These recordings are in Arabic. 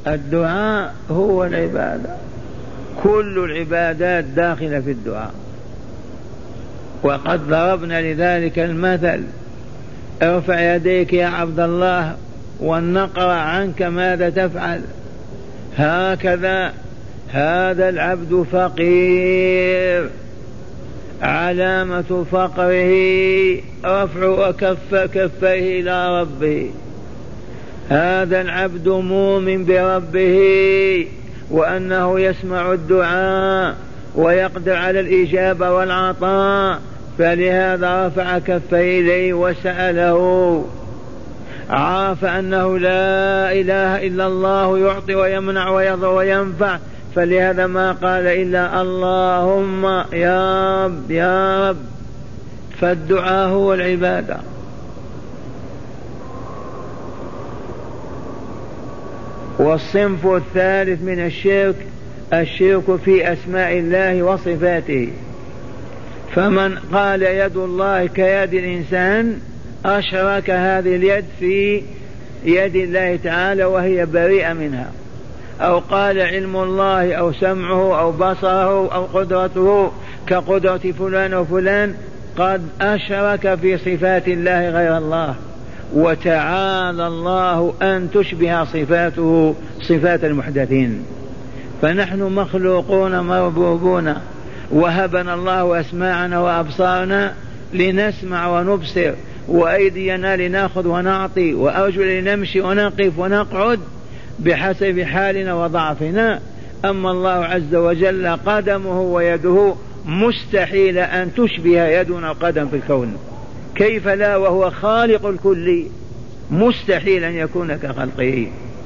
الدعاء هو العبادة، كل العبادات داخلة في الدعاء. وقد ضربنا لذلك المثل: ارفع يديك يا عبد الله ولنقرأ عنك ماذا تفعل. هكذا هذا العبد فقير، علامة فقره رفع كفيه إلى ربه. هذا العبد مؤمن بربه وأنه يسمع الدعاء ويقدر على الإجابة والعطاء، فلهذا رفع كفيه إليه وسأله. عرف أنه لا إله إلا الله يعطي ويمنع ويضر وينفع، فلهذا ما قال إلا اللهم يا رب يا رب. فالدعاء هو العبادة. والصنف الثالث من الشرك الشرك في أسماء الله وصفاته. فمن قال يد الله كيد الإنسان أشرك هذه اليد في يد الله تعالى وهي بريئة منها. أو قال علم الله أو سمعه أو بصره أو قدرته كقدرة فلان وفلان، قد أشرك في صفات الله غير الله. وتعالى الله أن تشبه صفاته صفات المحدثين. فنحن مخلوقون مربوبون، وهبنا الله أسماعنا وأبصارنا لنسمع ونبصر، وأيدينا لنأخذ ونعطي، وأرجل لنمشي ونقف ونقعد بحسب حالنا وضعفنا. أما الله عز وجل قدمه ويده مستحيل أن تشبه يدنا قدم في الكون، كيف لا وهو خالق الكل؟ مستحيل أن يكون كخلقه.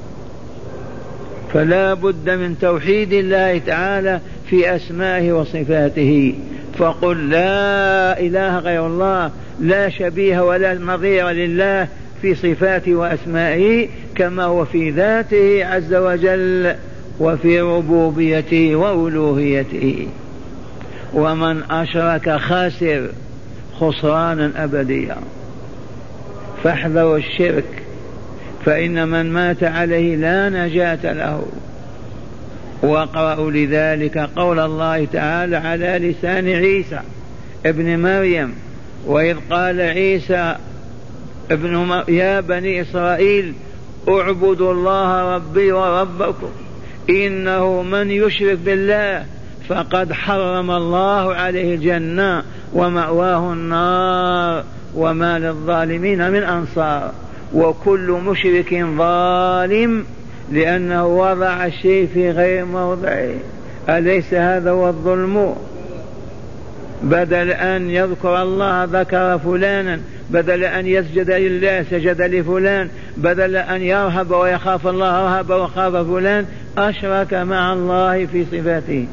فلا بد من توحيد الله تعالى في أسمائه وصفاته. فقل لا إله غير الله، لا شبيه ولا نظير لله في صفاته وأسمائه، كما هو في ذاته عز وجل وفي ربوبيته وألوهيته. ومن أشرك خاسر خسرانا أبديا. فاحذروا الشرك، فإن من مات عليه لا نجاة له. واقرأوا لذلك قول الله تعالى على لسان عيسى ابن مريم: وإذ قال عيسى يا بني إسرائيل اعبدوا الله ربي وربكم إنه من يشرك بالله فقد حرم الله عليه الجنة ومأواه النار وما للظالمين من أنصار. وكل مشرك ظالم لأنه وضع الشيء في غير موضعه. أليس هذا هو الظلم؟ بدل أن يذكر الله ذكر فلانا، بدل أن يسجد لله سجد لفلان، بدل أن يرهب ويخاف الله رهب وخاف فلان، أشرك مع الله في صفاته.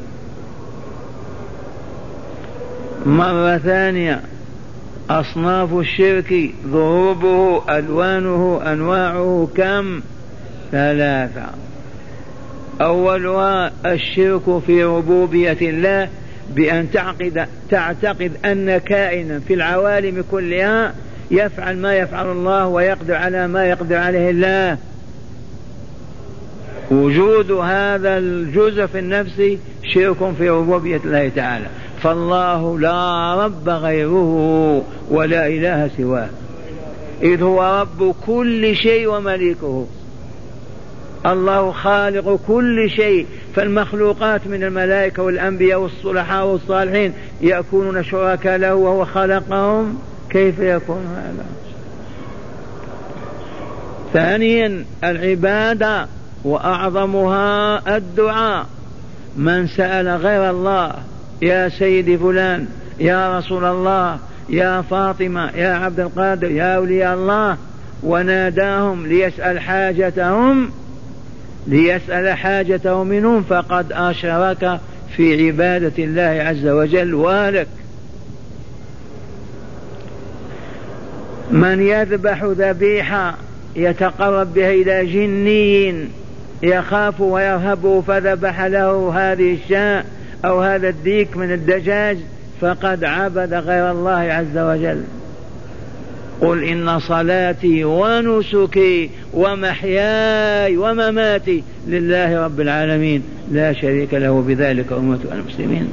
مرة ثانية: أصناف الشرك ضروبه ألوانه أنواعه كم؟ 3. أولها الشرك في ربوبية الله، بأن تعتقد أن كائنا في العوالم كلها يفعل ما يفعل الله ويقدر على ما يقدر عليه الله. وجود هذا الجزء في النفس شرك في ربوبية الله تعالى. فالله لا رب غيره ولا إله سواه، إذ هو رب كل شيء ومليكه. الله خالق كل شيء، فالمخلوقات من الملائكة والأنبياء والصلحاء والصالحين يكونون شركاء له وهو خلقهم؟ كيف يكون هذا؟ ثانيا العبادة وأعظمها الدعاء. من سأل غير الله يا سيدي فلان، يا رسول الله، يا فاطمة، يا عبد القادر، يا أولياء الله، وناداهم ليسأل حاجته منهم، فقد أشرك في عبادة الله عز وجل وهلك. من يذبح ذبيحة يتقرب بها إلى جني يخاف ويرهبه فذبح له هذه الشاة أو هذا الديك من الدجاج، فقد عبد غير الله عز وجل. قل إن صلاتي ونسكي ومحياي ومماتي لله رب العالمين لا شريك له بذلك أمة المسلمين.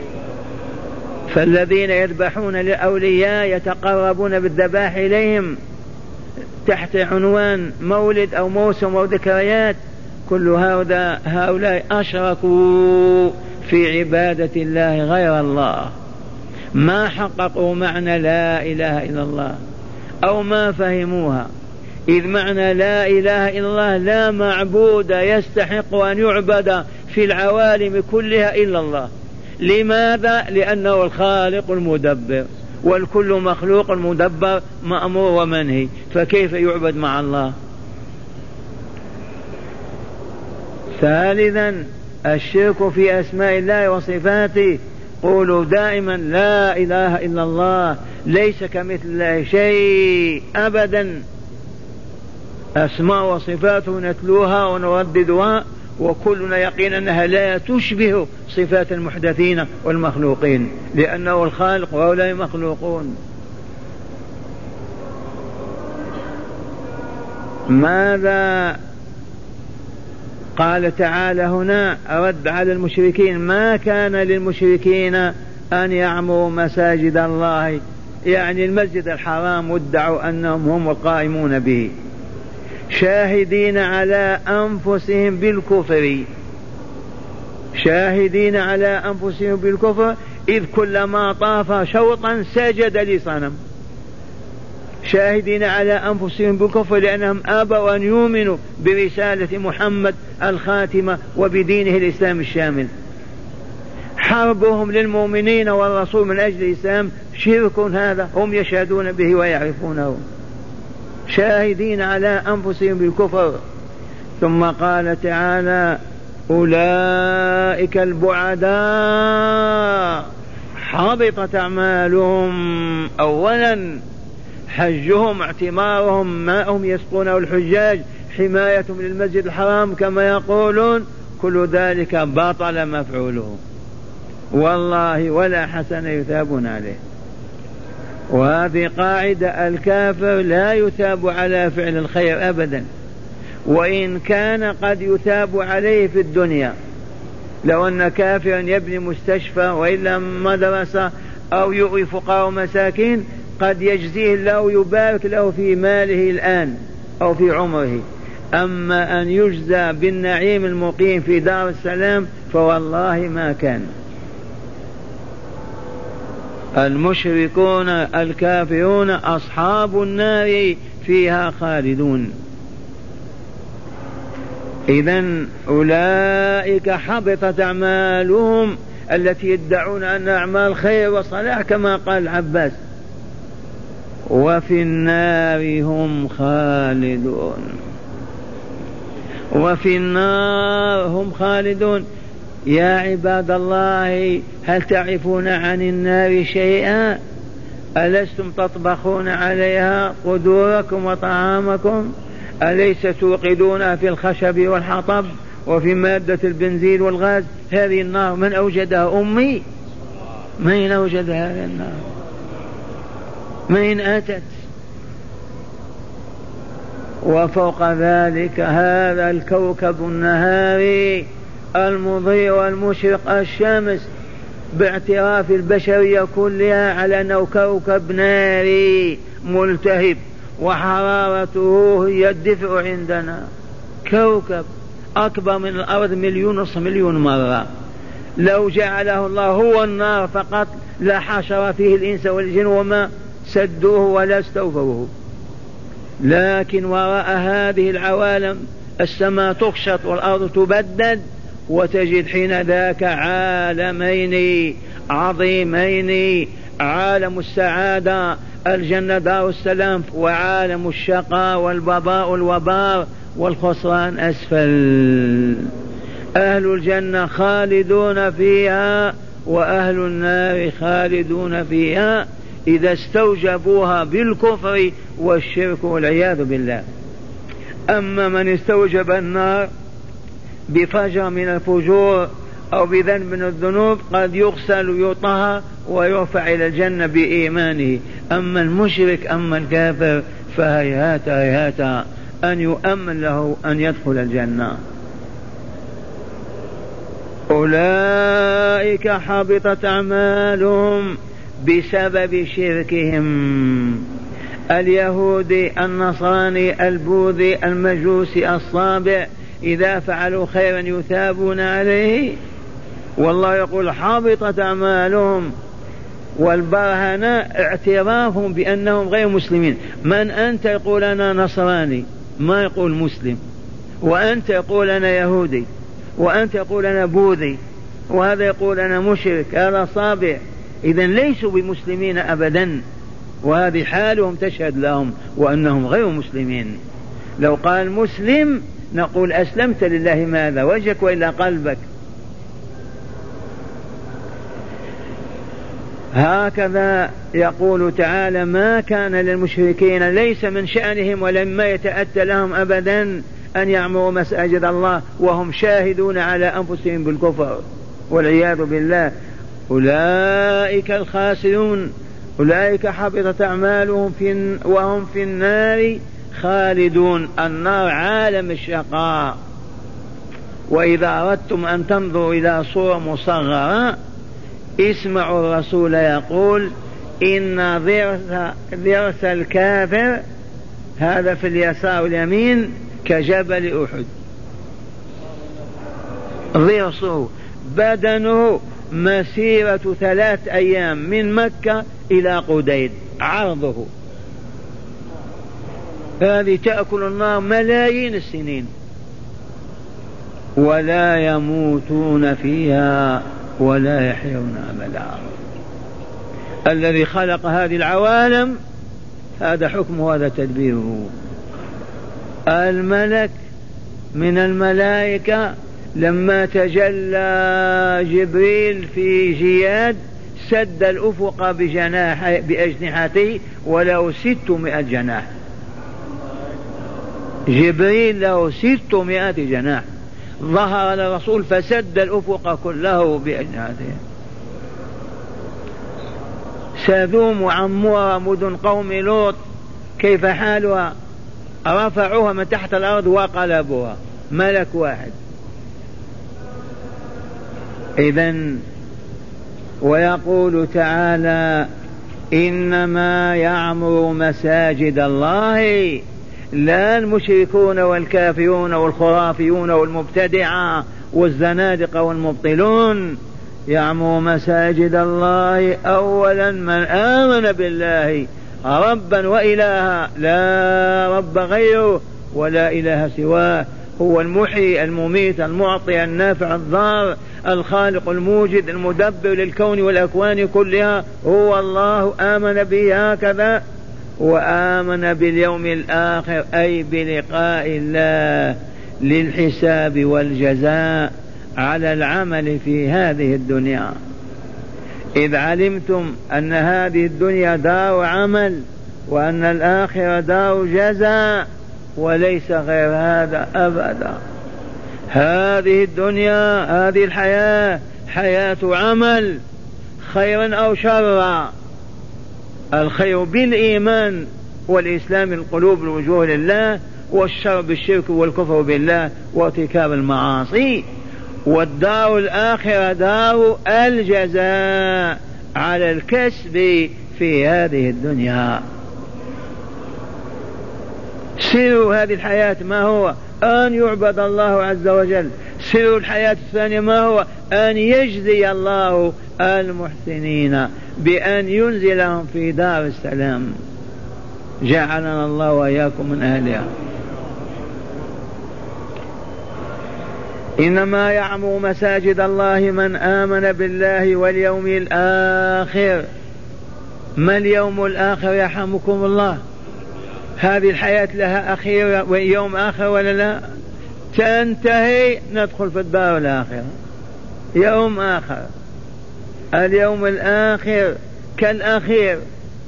فالذين يذبحون لأولياء يتقربون بالذبائح إليهم تحت عنوان مولد أو موسم أو ذكريات، كل هؤلاء أشركوا في عبادة الله غير الله، ما حققوا معنى لا إله إلا الله أو ما فهموها. إذ معنى لا إله إلا الله لا معبود يستحق أن يعبد في العوالم كلها إلا الله. لماذا؟ لأنه الخالق المدبر، والكل مخلوق مدبر مأمور ومنهي، فكيف يعبد مع الله؟ ثالثا الشرك في أسماء الله وصفاته. قولوا دائما لا إله إلا الله، ليس كمثل الله شيء أبدا. أسماء وصفاته نتلوها ونرددها وكلنا يقين أنها لا تشبه صفات المحدثين والمخلوقين، لأنه الخالق وهؤلاء مخلوقون. ماذا قال تعالى هنا؟ رد على المشركين: ما كان للمشركين أن يعمروا مساجد الله، يعني المسجد الحرام، وادعوا أنهم هم القائمون به، شاهدين على أنفسهم بالكفر، شاهدين على أنفسهم بالكفر، إذ كلما طاف شوطا سجد لصنم، شاهدين على أنفسهم بالكفر لأنهم أبوا أن يؤمنوا برسالة محمد الخاتمة وبدينه الإسلام الشامل. حربهم للمؤمنين والرسول من أجل الإسلام شرك، هذا هم يشهدون به ويعرفونه، شاهدين على أنفسهم بالكفر. ثم قال تعالى: أولئك البعداء حبطت أعمالهم. أولا حجهم اعتمارهم، ما هم يسقونه الحجاج، حمايتهم للمسجد الحرام كما يقولون، كل ذلك باطل مفعوله والله ولا حسن يثابون عليه. وهذه قاعدة: الكافر لا يثاب على فعل الخير أبدا، وإن كان قد يثاب عليه في الدنيا. لو أن كافرا يبني مستشفى وإلا مدرسة أو يؤوي فقراء ومساكين قد يجزيه الله ويبارك له في ماله الآن أو في عمره، أما أن يجزى بالنعيم المقيم في دار السلام فوالله ما كان. المشركون الكافرون أصحاب النار فيها خالدون. إذن أولئك حبطت أعمالهم التي يدعون أن أعمال خير وصلاح كما قال العباس، وفي النار هم خالدون، وفي النار هم خالدون. يا عباد الله، هل تعرفون عن النار شيئا؟ ألستم تطبخون عليها قدوركم وطعامكم؟ أليس توقدونها في الخشب والحطب وفي مادة البنزين والغاز؟ هذه النار من أوجدها؟ أمي. من أوجد هذه النار؟ من أتت؟ وفوق ذلك هذا الكوكب النهاري المضيء والمشرق، الشمس، باعتراف البشرية كلها على أنه كوكب ناري ملتهب وحرارته هي الدفء عندنا، كوكب أكبر من الأرض 1,000,000 مرة. لو جعله الله هو النار فقط لحشر فيه الإنس والجن وما سدوه ولا استوفوه. لكن وراء هذه العوالم السماء تقشط والأرض تبدد، وتجد حين ذاك عالمين عظيمين: عالم السعادة الجنة دار السلام، وعالم الشقاء والبضاء والوبار والخسران أسفل. أهل الجنة خالدون فيها وأهل النار خالدون فيها إذا استوجبوها بالكفر والشرك والعياذ بالله. أما من استوجب النار بفجر من الفجور أو بذنب من الذنوب قد يغسل ويطهر ويرفع إلى الجنة بإيمانه، أما المشرك أما الكافر فهيهات هيهات أن يؤمن له أن يدخل الجنة. أولئك حبطت أعمالهم بسبب شركهم، اليهودي النصراني البوذي المجوسي الصابع إذا فعلوا خيرا يثابون عليه، والله يقول حبطت أعمالهم. والبرهنة اعترافهم بأنهم غير مسلمين. من أنت يقول أنا نصراني ما يقول مسلم، وأنت يقول أنا يهودي، وأنت يقول أنا بوذي، وهذا يقول أنا مشرك، هذا صابع. إذن ليسوا بمسلمين أبدا، وهذه حالهم تشهد لهم وأنهم غير مسلمين. لو قال مسلم نقول أسلمت لله ماذا وجهك وإلا قلبك. هكذا يقول تعالى ما كان للمشركين، ليس من شأنهم ولما يتأتى لهم أبدا أن يعمروا مساجد الله وهم شاهدون على أنفسهم بالكفر والعياذ بالله. أولئك الخاسرون، أولئك حبطت أعمالهم وهم في النار خالدون. النار عالم الشقاء. وإذا أردتم أن تنظروا إلى صورة مصغرة اسمعوا الرسول يقول إن ضرس الكافر هذا في اليسار واليمين كجبل أحد، ضرسه بدنه مسيرة 3 أيام من مكة إلى قديد عرضه، هذه تأكل النار ملايين السنين ولا يموتون فيها ولا يحيون أبدا. الذي خلق هذه العوالم هذا حكمه هذا تدبيره. الملك من الملائكة لما تجلى جبريل في جياد سد الأفق بأجنحته وله 600 جناح. جبريل له 600 جناح، ظهر للرسول فسد الأفق كله بأجنحته. سدوم وعمورة مدن قوم لوط كيف حالها؟ رفعوها من تحت الأرض وقلبوها، ملك واحد. إذن ويقول تعالى إنما يعمر مساجد الله لا المشركون والكافرون والخرافيون والمبتدعة والزنادقة والمبطلون. يعمر مساجد الله أولا من آمن بالله ربا وإلها لا رب غيره ولا إله سواه، هو المحيي المميت المعطي النافع الضار الخالق الموجد المدبر للكون والأكوان كلها، هو الله آمن به هكذا. وآمن باليوم الآخر أي بلقاء الله للحساب والجزاء على العمل في هذه الدنيا. إذ علمتم أن هذه الدنيا دار عمل وأن الآخرة دار جزاء وليس غير هذا أبدا. هذه الدنيا هذه الحياة حياة عمل خيرا أو شرا، الخير بالإيمان والإسلام القلوب الوجوه لله، والشر بالشرك والكفر بالله وارتكاب المعاصي. والدار الآخرة دار الجزاء على الكسب في هذه الدنيا. سر هذه الحياة ما هو؟ أن يعبد الله عز وجل. سر الحياة الثانية ما هو؟ أن يجزي الله المحسنين بأن ينزلهم في دار السلام. جعلنا الله وإياكم من أهلها. إنما يعمر مساجد الله من آمن بالله واليوم الآخر. ما اليوم الآخر يرحمكم الله؟ هذه الحياة لها أخير ويوم آخر ولا لا؟ تنتهي ندخل في الدار الآخرة، يوم آخر. اليوم الآخر كالأخير.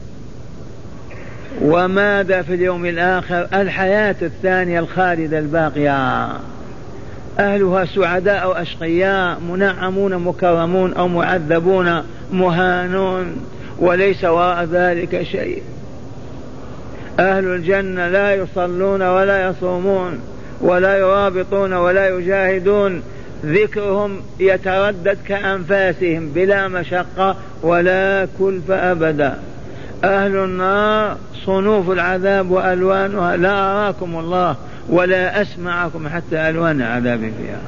وماذا في اليوم الآخر؟ الحياة الثانية الخالدة الباقية، أهلها سعداء أو أشقياء، منعمون مكرمون أو معذبون مهانون، وليس وراء ذلك شيء. أهل الجنة لا يصلون ولا يصومون ولا يرابطون ولا يجاهدون، ذكرهم يتردد كأنفاسهم بلا مشقة ولا كلف أبدا. أهل النار صنوف العذاب وألوانها لا أراكم الله ولا أسمعكم حتى ألوان عذاب فيها.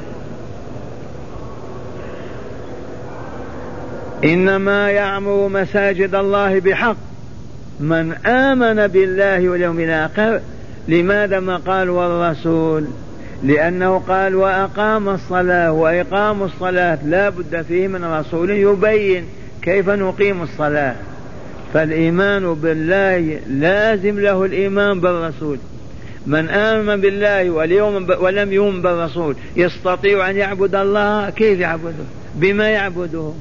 إنما يعمر مساجد الله بحق من آمن بالله واليوم الآخر. لماذا ما قال والرسول؟ لأنه قال وأقام الصلاة، وإقام الصلاة لا بد فيه من رسول يبين كيف نقيم الصلاة. فالإيمان بالله لازم له الإيمان بالرسول. من آمن بالله ولم يؤمن بالرسول يستطيع أن يعبد الله؟ كيف يعبده؟ بما يعبده.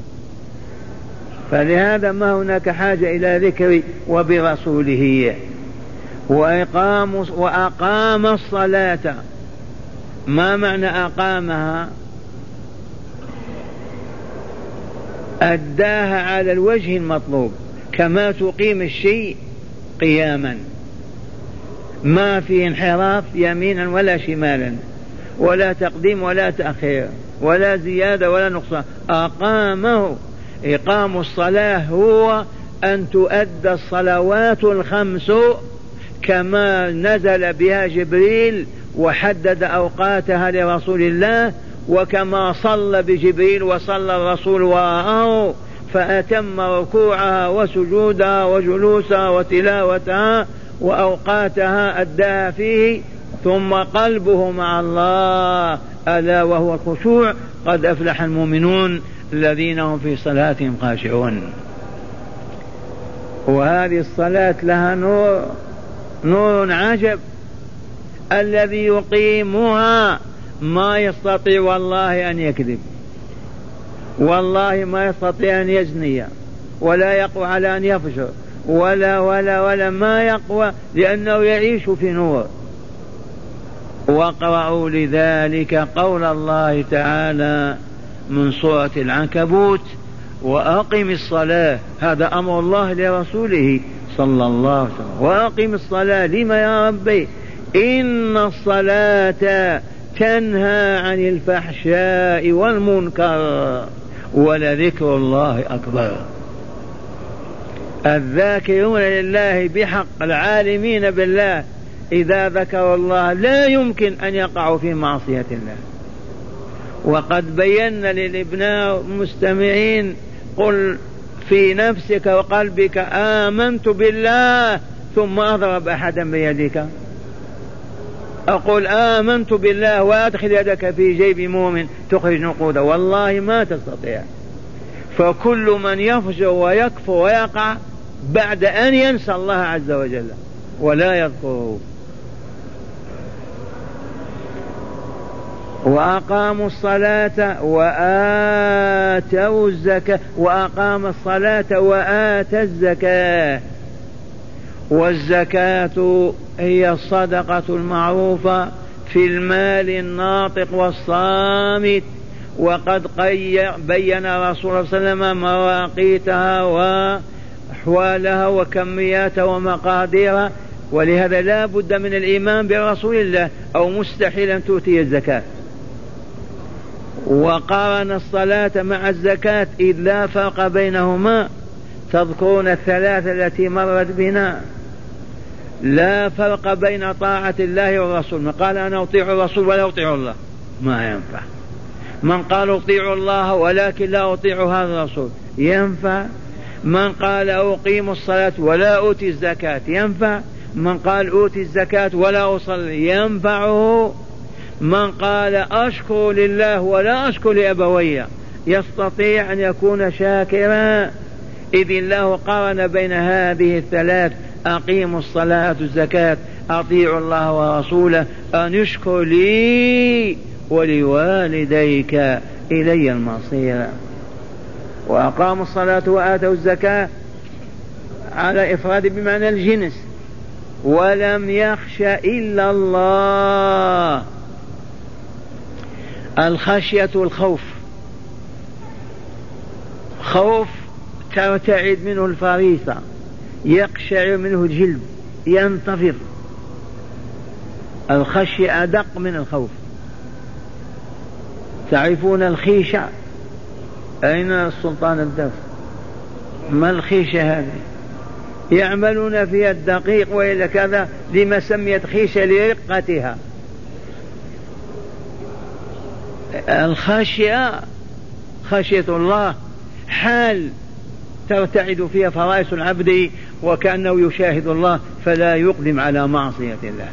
فلهذا ما هناك حاجة إلى ذكر وبرسوله. وأقام الصلاة. ما معنى أقامها؟ أداها على الوجه المطلوب، كما تقيم الشيء قياما، ما في انحراف يمينا ولا شمالا ولا تقديم ولا تأخير ولا زيادة ولا نقصان. أقامه. إقام الصلاة هو أن تؤدى الصلوات الخمس كما نزل بها جبريل وحدد أوقاتها لرسول الله، وكما صلى بجبريل وصلى الرسول وراءه فأتم ركوعها وسجودها وجلوسها وتلاوتها وأوقاتها أداها فيه، ثم قلبه مع الله ألا وهو الخشوع. قد أفلح المؤمنون الذين هم في صلاتهم خاشعون. وهذه الصلاة لها نور عجب. الذي يقيمها ما يستطيع والله أن يكذب، والله ما يستطيع أن يزني، ولا يقوى على أن يفجر، ولا ما يقوى، لأنه يعيش في نور. واقرأوا لذلك قول الله تعالى من سورة العنكبوت وأقم الصلاة. هذا أمر الله لرسوله صلى الله عليه وسلم. وأقم الصلاة. لما يا ربي؟ إن الصلاة تنهى عن الفحشاء والمنكر ولذكر الله أكبر. الذاكرون لله بحق العالمين بالله إذا ذكروا الله لا يمكن أن يقعوا في معصية الله. وقد بينا للابناء المستمعين قل في نفسك وقلبك آمنت بالله ثم أضرب أحدا بيدك. أقول آمنت بالله وأدخل يدك في جيب مؤمن تخرج نقوده، والله ما تستطيع. فكل من يفجر ويكفر ويقع بعد أن ينسى الله عز وجل ولا يذكره. وأقاموا الصلاة وآتوا الزكاة. وأقام الصلاة وآتى الزكاة. والزكاة هي الصدقة المعروفة في المال الناطق والصامت. وقد بين رسول الله صلى الله عليه وسلم مواقيتها وأحوالها وكمياتها ومقاديرها، ولهذا لا بد من الإيمان برسول الله أو مستحيل أن تؤتي الزكاة. وقارن الصلاة مع الزكاة إذ لا فرق بينهما. تذكرون الثلاثة التي مرت بنا. لا فرق بين طاعة الله والرسول. من قال أنا أطيع الرسول ولا أطيع الله ما ينفع. من قال أطيع الله ولكن لا أطيع هذا الرسول ينفع. من قال أقيم الصلاة ولا أوتي الزكاة ينفع. من قال أوتي الزكاة ولا أصلي ينفعه. من قال أشكر لله ولا أشكر لأبوي يستطيع أن يكون شاكرا. إذ الله قارن بين هذه الثلاث: أقيموا الصلاة الزكاة، أطيعوا الله ورسوله، أن يشكر لي ولوالديك إلي المصير. وأقاموا الصلاة وآتوا الزكاة على إفراد بمعنى الجنس. ولم يخش إلا الله. الخشية الخوف، خوف ترتعد منه الفريصة، يقشعر منه الجلد، ينتفض. الخشية أدق من الخوف. تعرفون الخيشة؟ أين السلطان الدرس؟ ما الخيشة هذه؟ يعملون فيها الدقيق وإلا كذا، لما سميت خيشة؟ لرقتها. الخشية خشية الله حال ترتعد فيها فرائص العبد وكأنه يشاهد الله فلا يقدم على معصية الله.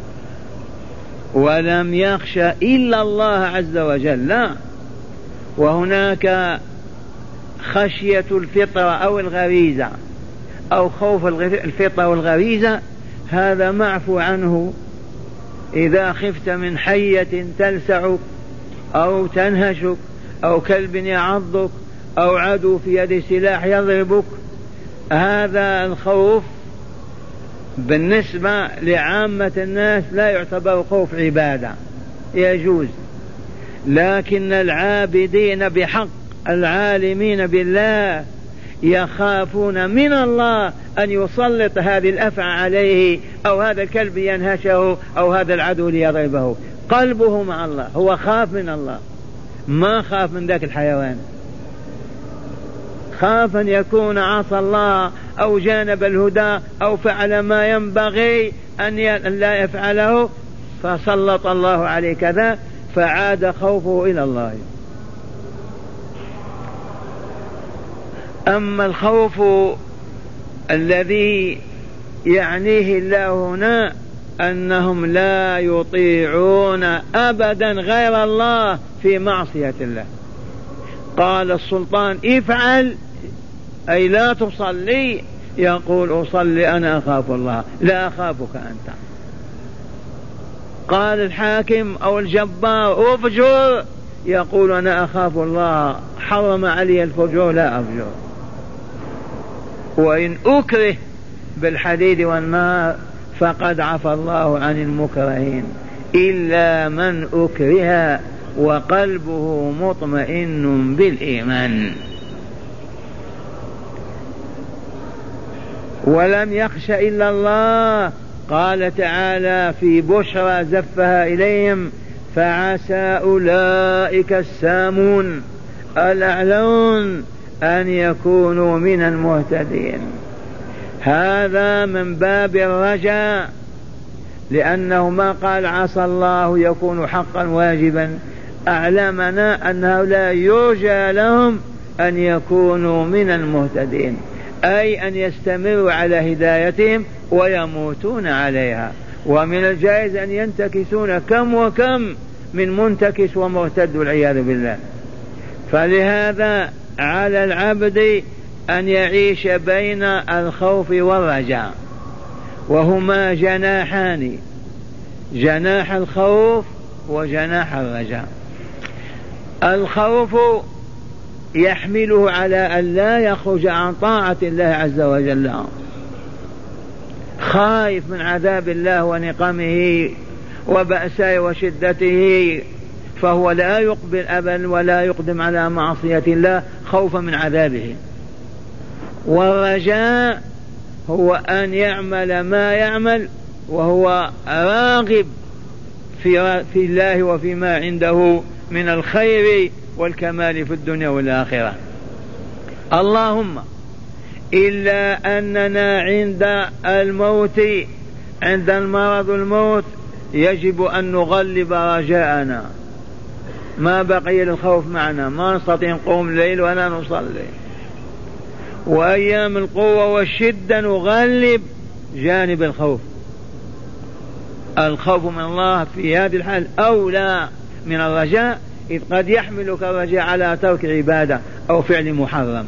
ولم يخشى إلا الله عز وجل. لا. وهناك خشية الفطرة أو الغريزة أو خوف الفطرة والغريزة، هذا معفو عنه. إذا خفت من حية تلسعك أو تنهشك أو كلب يعضك أو عدو في يد سلاح يضربك، هذا الخوف بالنسبة لعامة الناس لا يعتبر خوف عبادة، يجوز. لكن العابدين بحق العالمين بالله يخافون من الله أن يسلط هذه الأفعى عليه، أو هذا الكلب ينهشه، أو هذا العدو ليضربه. قلبه مع الله، هو خاف من الله، ما خاف من ذاك الحيوان. خاف أن يكون عصى الله أو جانب الهدى أو فعل ما ينبغي أن لا يفعله، فسلط الله عليه كذا، فعاد خوفه إلى الله. أما الخوف الذي يعنيه الله هنا أنهم لا يطيعون أبدا غير الله في معصية الله. قال السلطان افعل، أي لا تصلي، يقول أصلي أنا أخاف الله، لا أخافك أنت. قال الحاكم أو الجبار افجر، يقول أنا أخاف الله، حرم علي الفجور لا أفجر. وإن أكره بالحديد والنار فقد عفى الله عن المكرهين إلا من أكره وقلبه مطمئن بالإيمان. ولم يخش إلا الله. قال تعالى في بشرى زفها إليهم فعسى أولئك السامون الأعلون أن يكونوا من المهتدين. هذا من باب الرجاء، لأنه ما قال عسى الله يكون حقا واجبا، أعلمنا أنه لا يرجى لهم أن يكونوا من المهتدين، أي أن يستمروا على هدايتهم ويموتون عليها. ومن الجائز أن ينتكسون كم وكم من منتكس ومرتد والعياذ بالله. فلهذا على العبد أن يعيش بين الخوف والرجاء، وهما جناحان، جناح الخوف وجناح الرجاء. الخوف يحمله على أن لا يخرج عن طاعة الله عز وجل، خائف من عذاب الله ونقمه وبأسه وشدته، فهو لا يقبل أبدا ولا يقدم على معصية الله خوفا من عذابه. والرجاء هو أن يعمل ما يعمل وهو راغب في الله وفيما عنده من الخير والكمال في الدنيا والآخرة. اللهم إلا أننا عند الموت، عند المرض الموت، يجب أن نغلب رجاءنا، ما بقي للخوف معنا، ما نستطيع نقوم الليل ولا نصلي. وأيام القوة والشدة نغلب جانب الخوف. الخوف من الله في هذه الحال أولى من الرجاء، إذ قد يحملك الرجاء على ترك عبادة أو فعل محرم.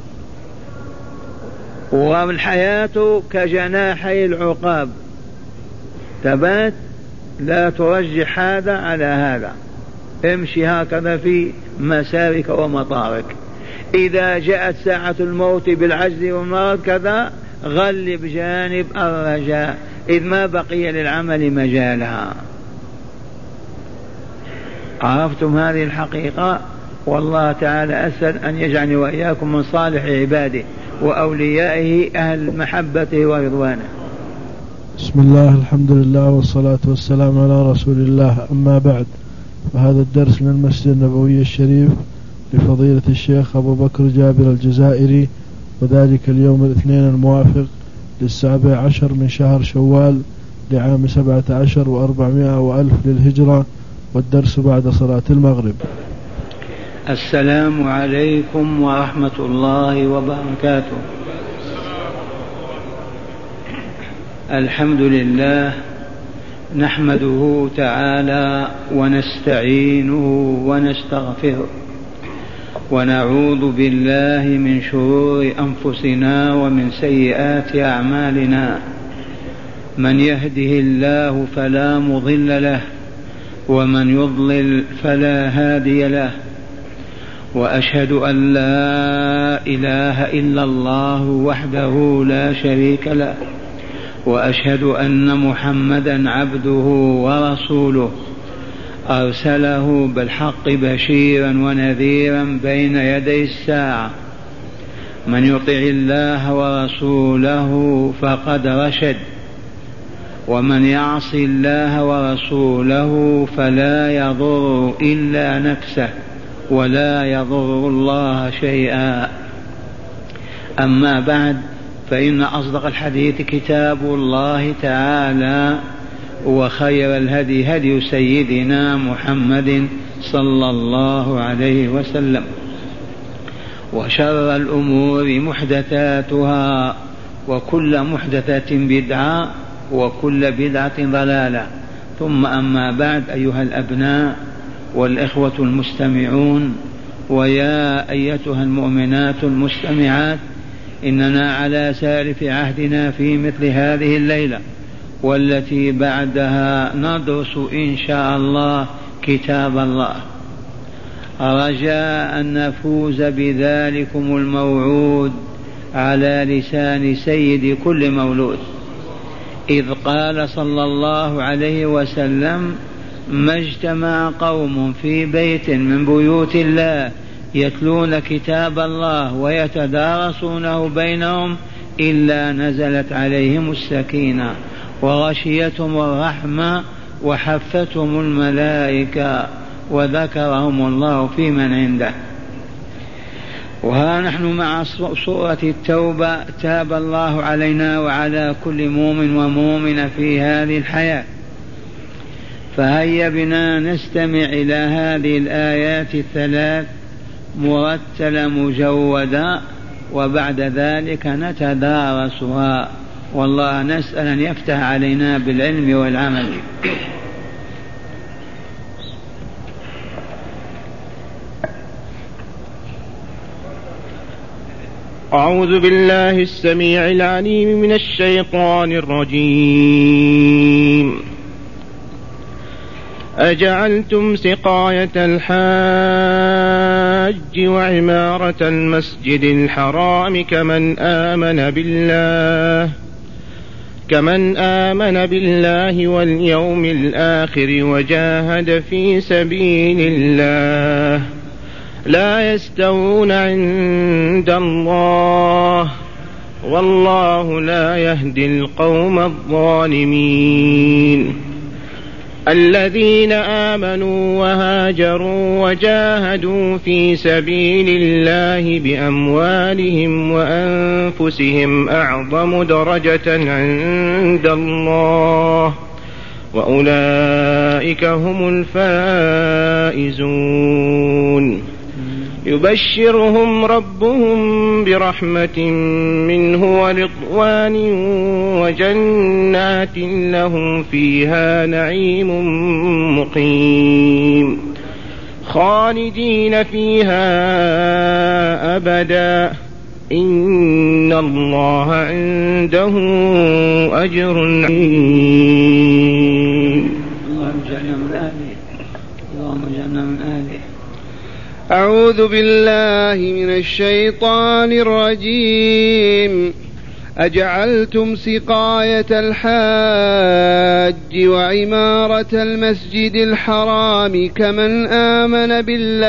والحياة كجناحي العقاب، تبات لا ترجح هذا على هذا، امشي هكذا في مسارك ومطارك. إذا جاءت ساعة الموت بالعجز والمرض كذا، غلب جانب الرجاء، إذ ما بقي للعمل مجالها. عرفتم هذه الحقيقة؟ والله تعالى أسأل أن يجعلني وإياكم من صالح عباده وأوليائه أهل محبته ورضوانه. بسم الله، الحمد لله والصلاة والسلام على رسول الله، أما بعد، فهذا الدرس من المسجد النبوي الشريف لفضيلة الشيخ أبو بكر جابر الجزائري، وذلك اليوم الاثنين الموافق 17 من شهر شوال لعام 17 و400 وألف للهجرة، والدرس بعد صلاة المغرب. السلام عليكم ورحمة الله وبركاته. الحمد لله نحمده تعالى ونستعينه ونستغفره، ونعوذ بالله من شرور أنفسنا ومن سيئات أعمالنا. من يهده الله فلا مضل له، ومن يضلل فلا هادي له، وأشهد أن لا إله إلا الله وحده لا شريك له، وأشهد أن محمدا عبده ورسوله أرسله بالحق بشيرا ونذيرا بين يدي الساعة. من يطع الله ورسوله فقد رشد، ومن يعص الله ورسوله فلا يضر إلا نفسه ولا يضر الله شيئا. أما بعد، فإن أصدق الحديث كتاب الله تعالى، وخير الهدي هدي سيدنا محمد صلى الله عليه وسلم، وشر الأمور محدثاتها، وكل محدثة بدعة، وكل بدعة ضلالة. ثم أما بعد، أيها الأبناء والإخوة المستمعون، ويا أيتها المؤمنات المستمعات، إننا على سالف عهدنا في مثل هذه الليلة والتي بعدها ندرس إن شاء الله كتاب الله، رجاء أن نفوز بذلكم الموعود على لسان سيد كل مولود، إذ قال صلى الله عليه وسلم: ما اجتمع قوم في بيت من بيوت الله يتلون كتاب الله ويتدارسونه بينهم إلا نزلت عليهم السكينة وغشيتهم الرحمة وحفتهم الملائكة وذكرهم الله في من عنده. وها نحن مع سورة التوبة. تاب الله علينا وعلى كل مؤمن ومؤمنة في هذه الحياة، فهيا بنا نستمع إلى هذه الآيات الثلاث مرتلة مجودة، وبعد ذلك نتدارسها، والله نسأل أن يفتح علينا بالعلم والعمل. أعوذ بالله السميع العليم من الشيطان الرجيم. أجعلتم سقاية الحاج وعمارة المسجد الحرام كمن آمن بالله واليوم الآخر وجاهد في سبيل الله لا يستوون عند الله، والله لا يهدي القوم الظالمين. الذين آمنوا وهاجروا وجاهدوا في سبيل الله بأموالهم وأنفسهم أعظم درجة عند الله، وأولئك هم الفائزون. يبشرهم ربهم برحمة منه ورضوان وجنات لهم فيها نعيم مقيم خالدين فيها أبدا، إن الله عنده أجر عظيم. اللهم اجعلنا من آله. أعوذ بالله من الشيطان الرجيم. أجعلتم سقاية الحاج وعمارة المسجد الحرام كمن آمن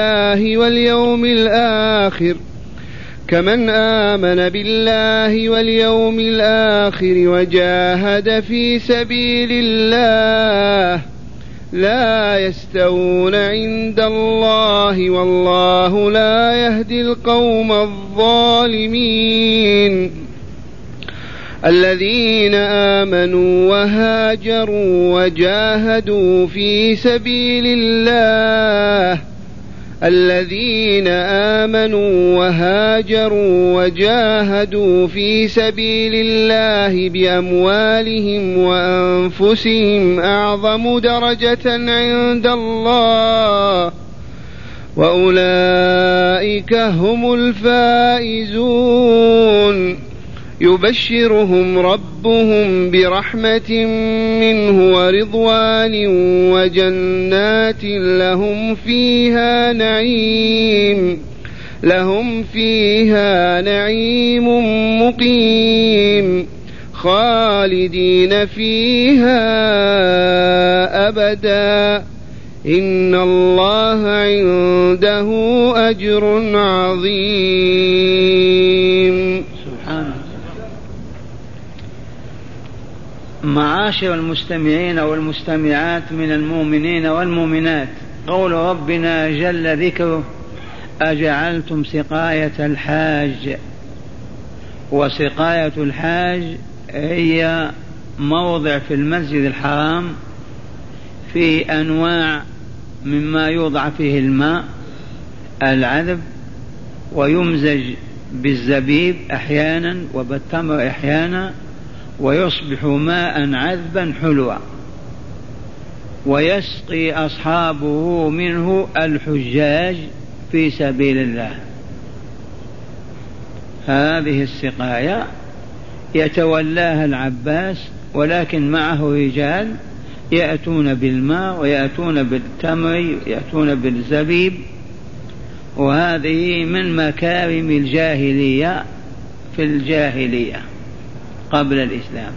بالله واليوم الآخر وجاهد في سبيل الله لا يستوون عند الله والله لا يهدي القوم الظالمين. الذين آمنوا وهاجروا وجاهدوا في سبيل الله بأموالهم وأنفسهم أعظم درجة عند الله وأولئك هم الفائزون. يبشرهم ربهم برحمة منه ورضوان وجنات لهم فيها نعيم مقيم خالدين فيها أبدا إن الله عنده أجر عظيم. سبحانه. معاشر المستمعين والمستمعات من المؤمنين والمؤمنات، قول ربنا جل ذكره: أجعلتم سقاية الحاج. وسقاية الحاج هي موضع في المسجد الحرام في أنواع مما يوضع فيه الماء العذب ويمزج بالزبيب أحيانا وبالتمر أحيانا ويصبح ماء عذبا حلوا ويسقي أصحابه منه الحجاج في سبيل الله. هذه السقاية يتولاها العباس، ولكن معه رجال يأتون بالماء ويأتون بالتمر ويأتون بالزبيب، وهذه من مكارم الجاهلية في الجاهلية قبل الإسلام.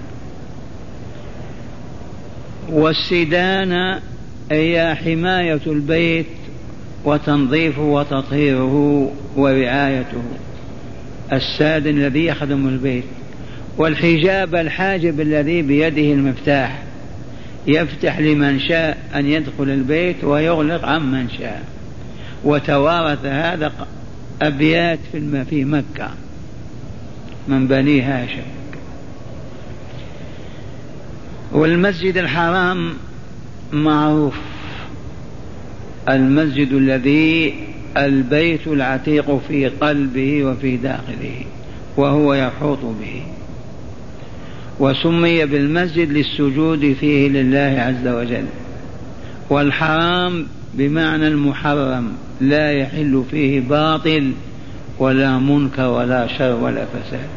والسدانة هي حماية البيت وتنظيفه وتطهيره ورعايته، السادن الذي يخدم البيت. والحجاب الحاجب الذي بيده المفتاح يفتح لمن شاء أن يدخل البيت ويغلق عمن شاء. وتوارث هذا أبيات في مكة من بني هاشم. والمسجد الحرام معروف، المسجد الذي البيت العتيق في قلبه وفي داخله وهو يحوط به، وسمي بالمسجد للسجود فيه لله عز وجل. والحرام بمعنى المحرم، لا يحل فيه باطل ولا منكر ولا شر ولا فساد.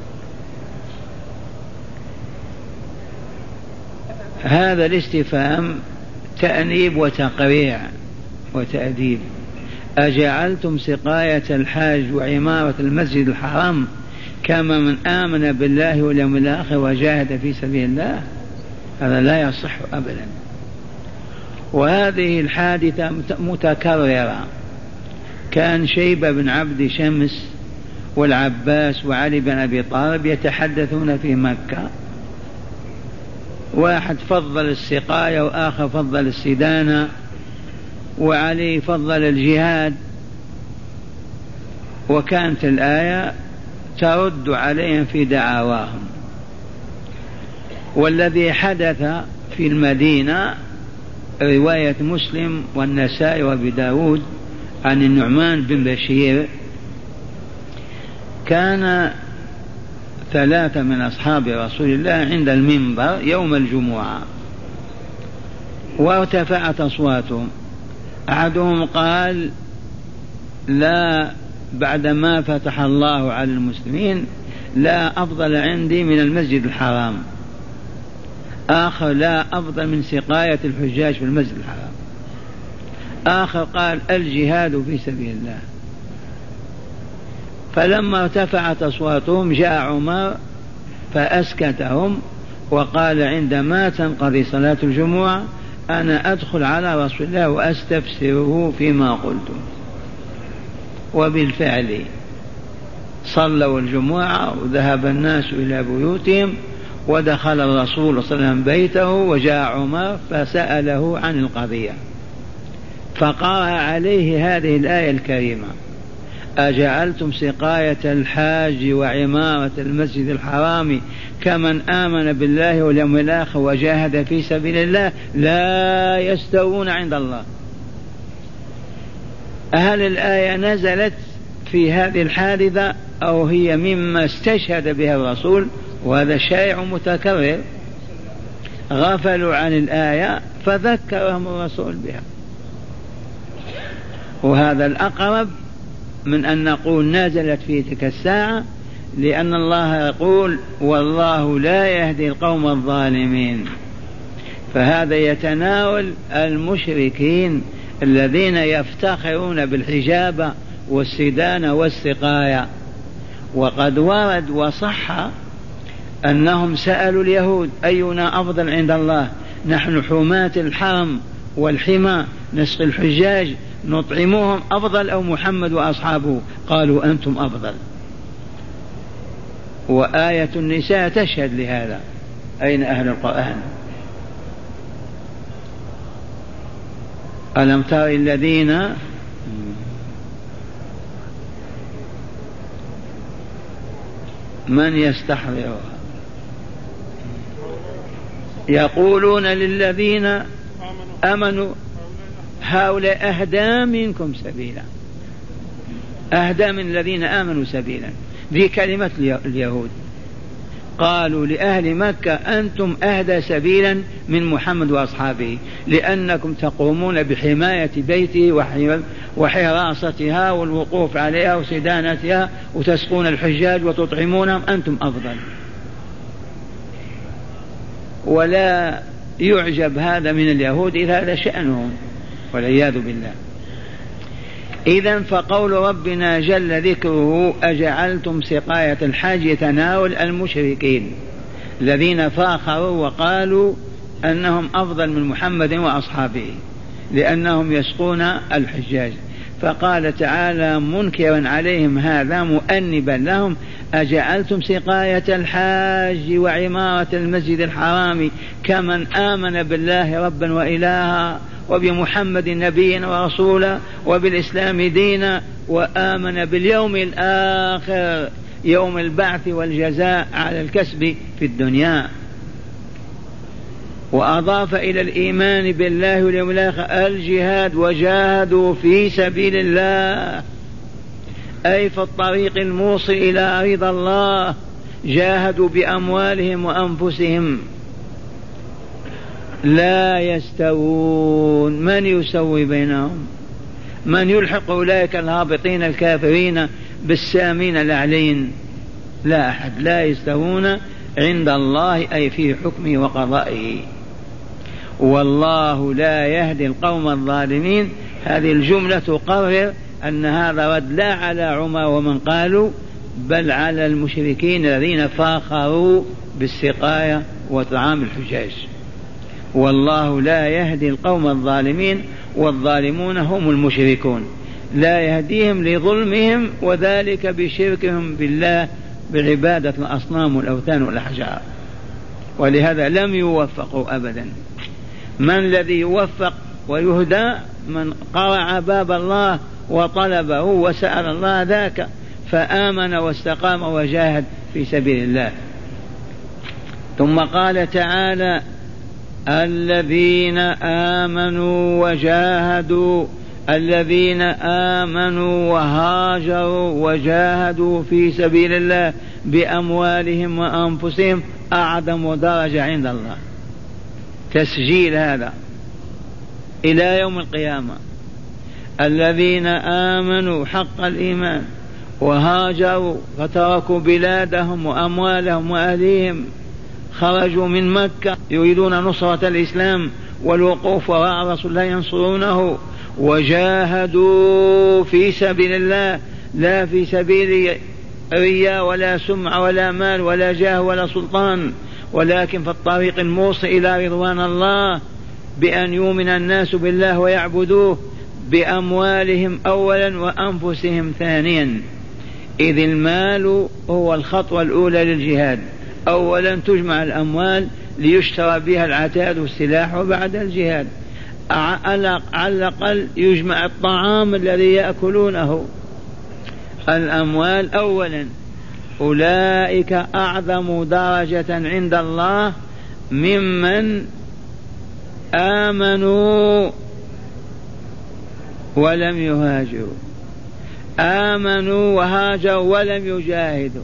هذا الاستفهام تأنيب وتقريع وتأديب. أجعلتم سقاية الحاج وعمارة المسجد الحرام كما من آمن بالله واليوم الآخر وجاهد في سبيل الله؟ هذا لا يصح أبدا. وهذه الحادثة متكررة. كان شيبة بن عبد شمس والعباس وعلي بن أبي طالب يتحدثون في مكة، واحد فضل السقاية وآخر فضل السدانة، وعلي فضل الجهاد، وكانت الآية ترد عليهم في دعواهم. والذي حدث في المدينة رواية مسلم والنسائي وابي داود عن النعمان بن بشير، كان 3 من أصحاب رسول الله عند المنبر يوم الجمعة وارتفعت أصواتهم. أحدهم قال: لا، بعدما فتح الله على المسلمين لا أفضل عندي من المسجد الحرام. آخر: لا أفضل من سقاية الحجاج في المسجد الحرام. آخر قال: الجهاد في سبيل الله. فلما ارتفعت أصواتهم جاء عمر فأسكتهم وقال عندما تنقضي صلاة الجمعة أنا أدخل على رسول الله وأستفسره فيما قلت. وبالفعل صلوا الجمعة وذهب الناس إلى بيوتهم، ودخل الرسول صلى الله عليه وسلم بيته وجاء عمر فسأله عن القضية، فقرأ عليه هذه الآية الكريمة: أجعلتم سقاية الحاج وعمارة المسجد الحرام كمن آمن بالله واليوم الآخر وجاهد في سبيل الله لا يستوون عند الله. هل الآية نزلت في هذه الحادثة أو هي مما استشهد بها الرسول؟ وهذا شائع متكرر. غفلوا عن الآية فذكرهم الرسول بها، وهذا الأقرب من أن نقول نزلت في تلك الساعة، لأن الله يقول والله لا يهدي القوم الظالمين. فهذا يتناول المشركين الذين يفتخرون بالحجاب والسدانة والسقاية. وقد ورد وصح أنهم سألوا اليهود أينا أفضل عند الله، نحن حماة الحرم والحمى نسقي الحجاج نطعمهم أفضل أو محمد وأصحابه؟ قالوا أنتم أفضل. وآية النساء تشهد لهذا. أين أهل القرآن؟ ألم تر الذين من يستحضرها يقولون للذين آمنوا هؤلاء أهدى منكم سبيلا، أهدى من الذين آمنوا سبيلا. ذي كلمة اليهود. قالوا لأهل مكة أنتم أهدى سبيلا من محمد وأصحابه، لأنكم تقومون بحماية بيته وحراستها والوقوف عليها وسدانتها وتسقون الحجاج وتطعمونهم، أنتم أفضل. ولا يعجب هذا من اليهود إذا هذا شأنهم والعياذ بالله. إذن فقول ربنا جل ذكره أجعلتم سقاية الحاج يتناول المشركين الذين فاخروا وقالوا أنهم أفضل من محمد وأصحابه لأنهم يسقون الحجاج. فقال تعالى منكرا عليهم هذا مؤنبا لهم: أجعلتم سقاية الحاج وعمارة المسجد الحرام كمن آمن بالله ربا وإلها وبمحمد نبيا ورسولا وبالإسلام دينا وآمن باليوم الآخر يوم البعث والجزاء على الكسب في الدنيا. وأضاف إلى الإيمان بالله واليوم الآخر الجهاد: وجاهدوا في سبيل الله، أي في الطريق الموصل إلى رضا الله، جاهدوا بأموالهم وأنفسهم. لا يستوون. من يسوي بينهم؟ من يلحق أولئك الهابطين الكافرين بالسامين الأعلين؟ لا أحد. لا يستوون عند الله أي في حكمه وقضائه. والله لا يهدي القوم الظالمين. هذه الجملة تقرر أن هذا رد لا على عمر ومن قالوا، بل على المشركين الذين فاخروا بالسقاية وطعام الحجاج. والله لا يهدي القوم الظالمين، والظالمون هم المشركون، لا يهديهم لظلمهم وذلك بشركهم بالله بعبادة الأصنام والأوثان والأحجار، ولهذا لم يوفقوا أبدا. من الذي يوفق ويهدى؟ من قرع باب الله وطلبه وسأل الله ذاك فآمن واستقام وجاهد في سبيل الله. ثم قال تعالى: الذين آمنوا وجاهدوا، الذين آمنوا وهاجروا وجاهدوا في سبيل الله بأموالهم وأنفسهم أعظم درجة عند الله. تسجيل هذا إلى يوم القيامة. الذين آمنوا حق الإيمان وهاجروا فتركوا بلادهم وأموالهم وأهليهم، خرجوا من مكة يريدون نصرة الإسلام والوقوف وراء رسول الله ينصرونه، وجاهدوا في سبيل الله لا في سبيل رياء ولا سمعة ولا مال ولا جاه ولا سلطان، ولكن في الطريق الموصل إلى رضوان الله بأن يؤمن الناس بالله ويعبدوه بأموالهم أولا وأنفسهم ثانيا، إذ المال هو الخطوة الأولى للجهاد. أولا تجمع الأموال ليشترى بها العتاد والسلاح، وبعد الجهاد على الأقل يجمع الطعام الذي يأكلونه. الأموال أولا. أولئك أعظم درجة عند الله ممن آمنوا ولم يهاجروا، آمنوا وهاجروا ولم يجاهدوا.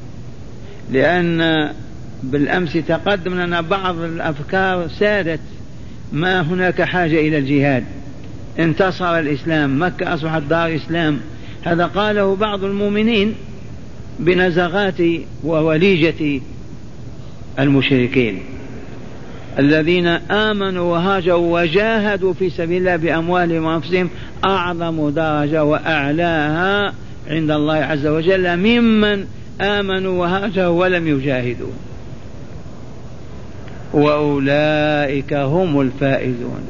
لأن بالأمس تقدم لنا بعض الأفكار سادت ما هناك حاجة إلى الجهاد، انتصر الإسلام، مكة أصبحت دار إسلام. هذا قاله بعض المؤمنين بنزغات ووليجة المشركين. الذين آمنوا وهاجروا وجاهدوا في سبيل الله بأموالهم وأنفسهم أعظم درجة وأعلاها عند الله عز وجل ممن آمنوا وهاجروا ولم يجاهدوا، وأولئك هم الفائزون.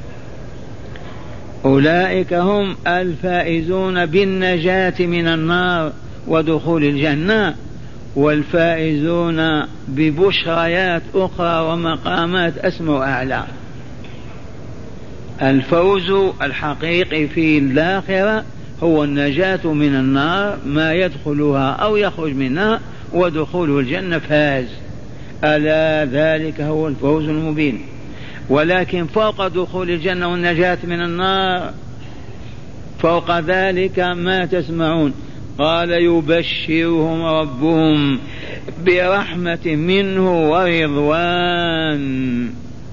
أولئك هم الفائزون بالنجاة من النار ودخول الجنة، والفائزون ببشريات أخرى ومقامات أسمى وأعلى. الفوز الحقيقي في الآخرة هو النجاة من النار، ما يدخلها أو يخرج منها، ودخول الجنة فاز. ألا ذلك هو الفوز المبين. ولكن فوق دخول الجنة والنجاة من النار، فوق ذلك ما تسمعون، قال يبشرهم ربهم برحمة منه ورضوان.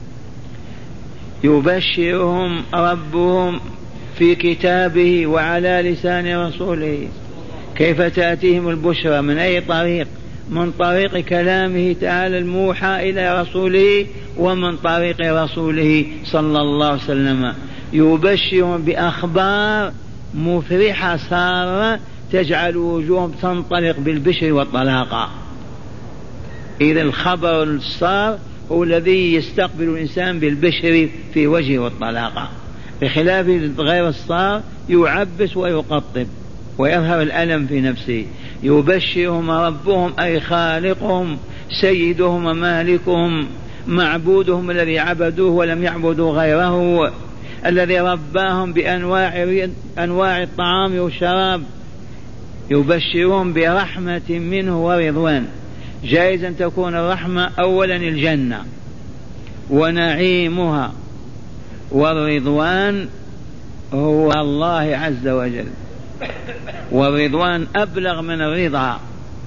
يبشرهم ربهم في كتابه وعلى لسان رسوله. كيف تأتيهم البشرى؟ من أي طريق؟ من طريق كلامه تعالى الموحى إلى رسوله، ومن طريق رسوله صلى الله عليه وسلم. يبشرهم بأخبار مفرحة سارة تجعل وجوههم تنطلق بالبشر والطلاقة. إذا الخبر السار هو الذي يستقبل الإنسان بالبشر في وجهه والطلاقة، بخلاف غير السار يعبس ويقطب ويظهر الألم في نفسه. يبشرهم ربهم أي خالقهم سيدهم ومالكهم معبودهم الذي عبدوه ولم يعبدوا غيره، الذي رباهم بأنواع الطعام والشراب. يبشرهم برحمة منه ورضوان. جائز أن تكون الرحمة أولا الجنة ونعيمها، والرضوان هو الله عز وجل، والرضوان أبلغ من الرضا.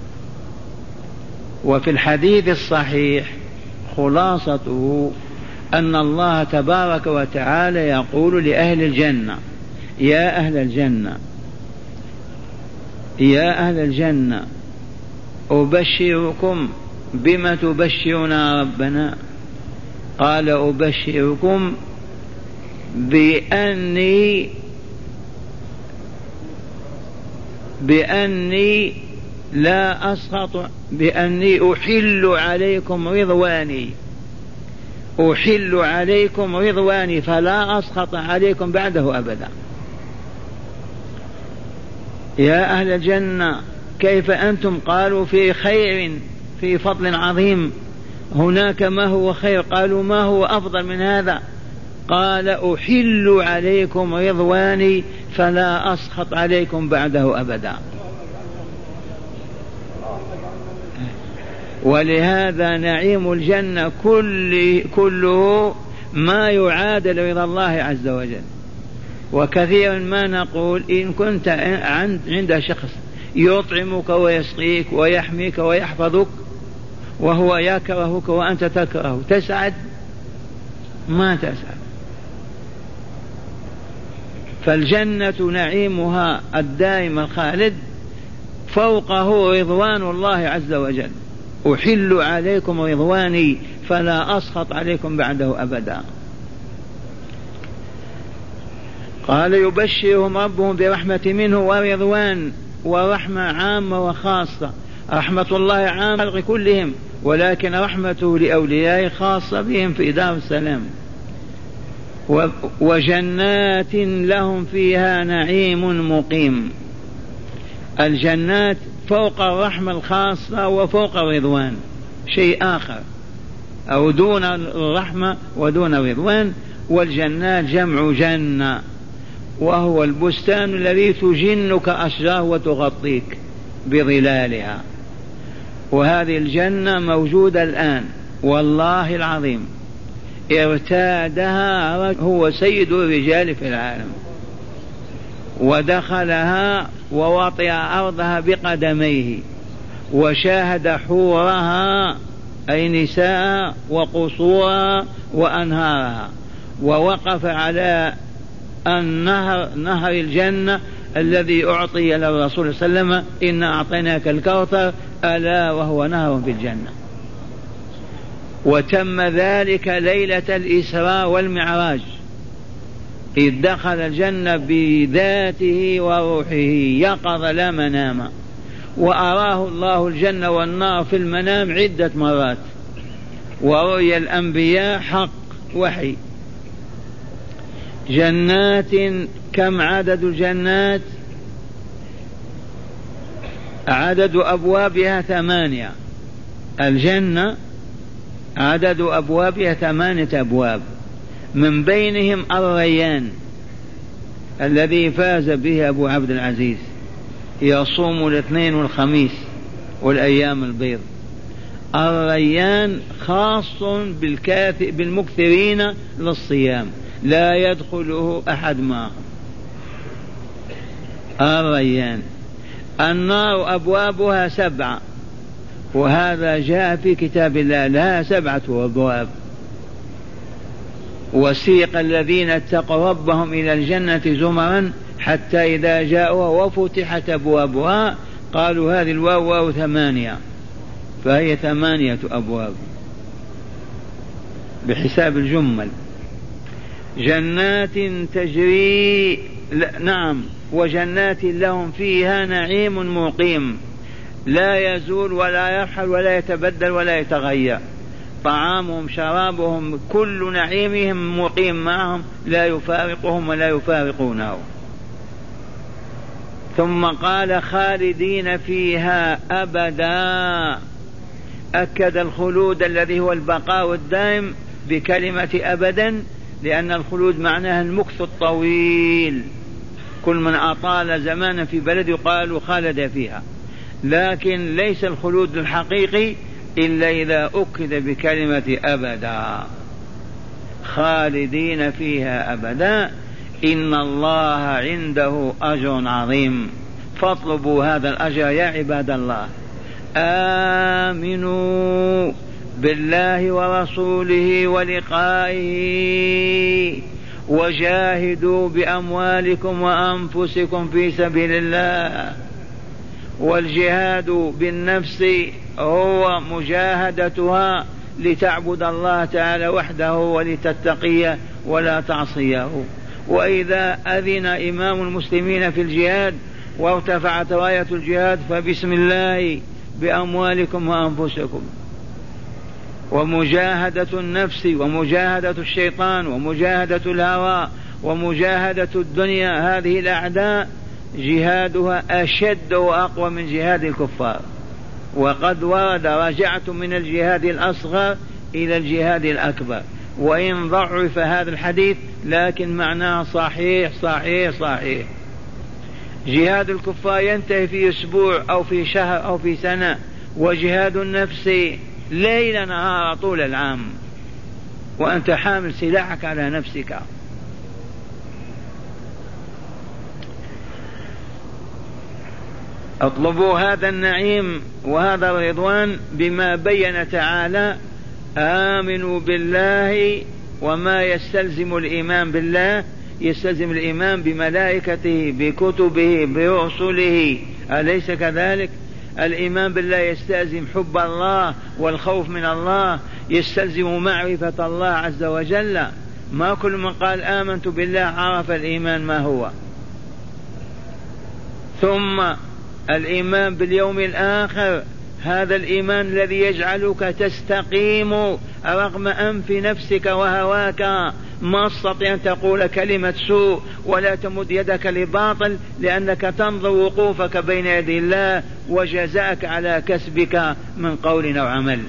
وفي الحديث الصحيح خلاصته أن الله تبارك وتعالى يقول لأهل الجنة: يا أهل الجنة، يا أهل الجنة، أبشركم بما تبشرنا ربنا. قال: أبشركم بأني لا أسخط، بأني أحل عليكم رضواني، أحل عليكم رضواني فلا أسخط عليكم بعده أبدا. يا أهل الجنة، كيف أنتم؟ قالوا في خير، في فضل عظيم، هناك ما هو خير. قالوا: ما هو أفضل من هذا؟ قال: أحل عليكم رضواني فلا أسخط عليكم بعده أبدا. ولهذا نعيم الجنة كله ما يعادل رضا الله عز وجل. وكثيرا ما نقول: إن كنت عند شخص يطعمك ويسقيك ويحميك ويحفظك وهو يكرهك وأنت تكرهه، تسعد؟ ما تسعد. فالجنة نعيمها الدائم الخالد، فوقه رضوان الله عز وجل. أحل عليكم رضواني فلا أسخط عليكم بعده أبدا. قال: يبشرهم ربهم برحمة منه ورضوان. ورحمة عامة وخاصة. رحمة الله عامة كلهم، ولكن رحمته لأوليائه خاصة بهم في دار السلام. وجنات لهم فيها نعيم مقيم. الجنات فوق الرحمة الخاصة وفوق الرضوان شيء آخر، أو دون الرحمة ودون الرضوان. والجنات جمع جنة، وهو البستان الذي تجنك أشجار وتغطيك بظلالها. وهذه الجنة موجودة الآن، والله العظيم ارتادها هو سيد الرجال في العالم، ودخلها ووطئ أرضها بقدميه، وشاهد حورها أي نساء وقصورها وأنهارها، ووقف على النهر، نهر الجنة الذي أعطي للرسول صلى الله عليه وسلم: إن أعطيناك الكوثر ألا وهو نهر في الجنة. وتم ذلك ليلة الإسراء والمعراج، إذ دخل الجنة بذاته وروحه يقظ لا منام، وأراه الله الجنة والنار في المنام عدة مرات، ورؤيا الأنبياء حق وحي. جنات، كم عدد الجنات؟ عدد أبوابها 8. الجنة عدد أبوابها 8 أبواب، من بينهم الريان الذي فاز به أبو عبد العزيز، يصوم الاثنين والخميس والأيام البيض. الريان خاص بالمكثرين للصيام، لا يدخله أحد معهم. الريان. النار أبوابها 7، وهذا جاء في كتاب الله، لها 7 أبواب. وسيق الذين اتقوا ربهم إلى الجنة زمرا حتى إذا جاءوا وفتحت أبوابها قالوا هذه الواو 8، فهي 8 أبواب بحساب الجمل. جنات تجري، نعم، وجنات لهم فيها نعيم مقيم لا يزول ولا يرحل ولا يتبدل ولا يتغير. طعامهم شرابهم كل نعيمهم مقيم معهم، لا يفارقهم ولا يفارقونه. ثم قال خالدين فيها أبدا، أكد الخلود الذي هو البقاء الدائم بكلمة أبدا، لأن الخلود معناها المكث الطويل. كل من أطال زمانا في بلد يقال خالد فيها، لكن ليس الخلود الحقيقي إلا إذا أكد بكلمة أبدا. خالدين فيها أبدا، إن الله عنده أجر عظيم، فاطلبوا هذا الأجر يا عباد الله. آمنوا بالله ورسوله ولقائه، وجاهدوا بأموالكم وأنفسكم في سبيل الله. والجهاد بالنفس هو مجاهدتها لتعبد الله تعالى وحده ولتتقيه ولا تعصيه. وإذا أذن إمام المسلمين في الجهاد وارتفعت راية الجهاد فبسم الله بأموالكم وأنفسكم. ومجاهدة النفس ومجاهدة الشيطان ومجاهدة الهوى ومجاهدة الدنيا، هذه الأعداء جهادها أشد وأقوى من جهاد الكفار. وقد ورد رجعت من الجهاد الأصغر إلى الجهاد الأكبر، وإن ضعف هذا الحديث لكن معناه صحيح صحيح صحيح. جهاد الكفار ينتهي في أسبوع أو في شهر أو في سنة، وجهاد النفس ليل نهار طول العام، وأنت حامل سلاحك على نفسك. اطلبوا هذا النعيم وهذا الرضوان بما بين تعالى. آمنوا بالله، وما يستلزم الإيمان بالله يستلزم الإيمان بملائكته بكتبه برسله، أليس كذلك؟ الإيمان بالله يستلزم حب الله والخوف من الله، يستلزم معرفة الله عز وجل. ما كل من قال آمنت بالله عرف الإيمان ما هو. ثم الإيمان باليوم الآخر هذا الإيمان الذي يجعلك تستقيم رغم أنف نفسك وهواك، ما تستطيع أن تقول كلمة سوء ولا تمد يدك لباطل، لأنك تنظر وقوفك بين يدي الله وجزاءك على كسبك من قول أو عمل.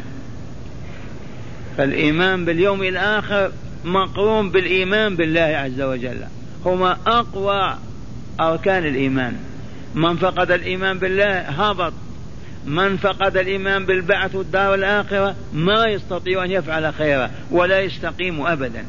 فالإيمان باليوم الآخر مقرون بالإيمان بالله عز وجل، هما أقوى أركان الإيمان. من فقد الإيمان بالله هبط، من فقد الإيمان بالبعث والدار الآخرة ما يستطيع أن يفعل خيرا ولا يستقيم أبدا.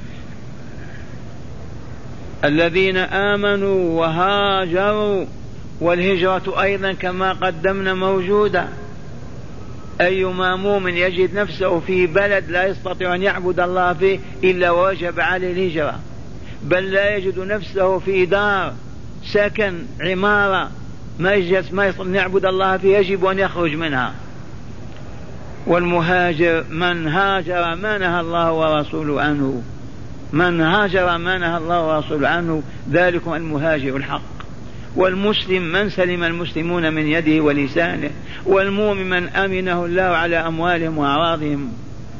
الذين آمنوا وهاجروا، والهجرة أيضا كما قدمنا موجودة. أيما مؤمن يجد نفسه في بلد لا يستطيع أن يعبد الله فيه إلا وجب عليه الهجرة، بل لا يجد نفسه في دار سكن عمارة ما يستطيع أن يعبد الله فيه، يجب أن يخرج منها. والمهاجر من هاجر ما نهى الله ورسوله عنه، من هاجر ما نهى الله ورسوله عنه، ذلكم المهاجر الحق. والمسلم من سلم المسلمون من يده ولسانه، والمؤمن من أمنه الله على أموالهم وأعراضهم.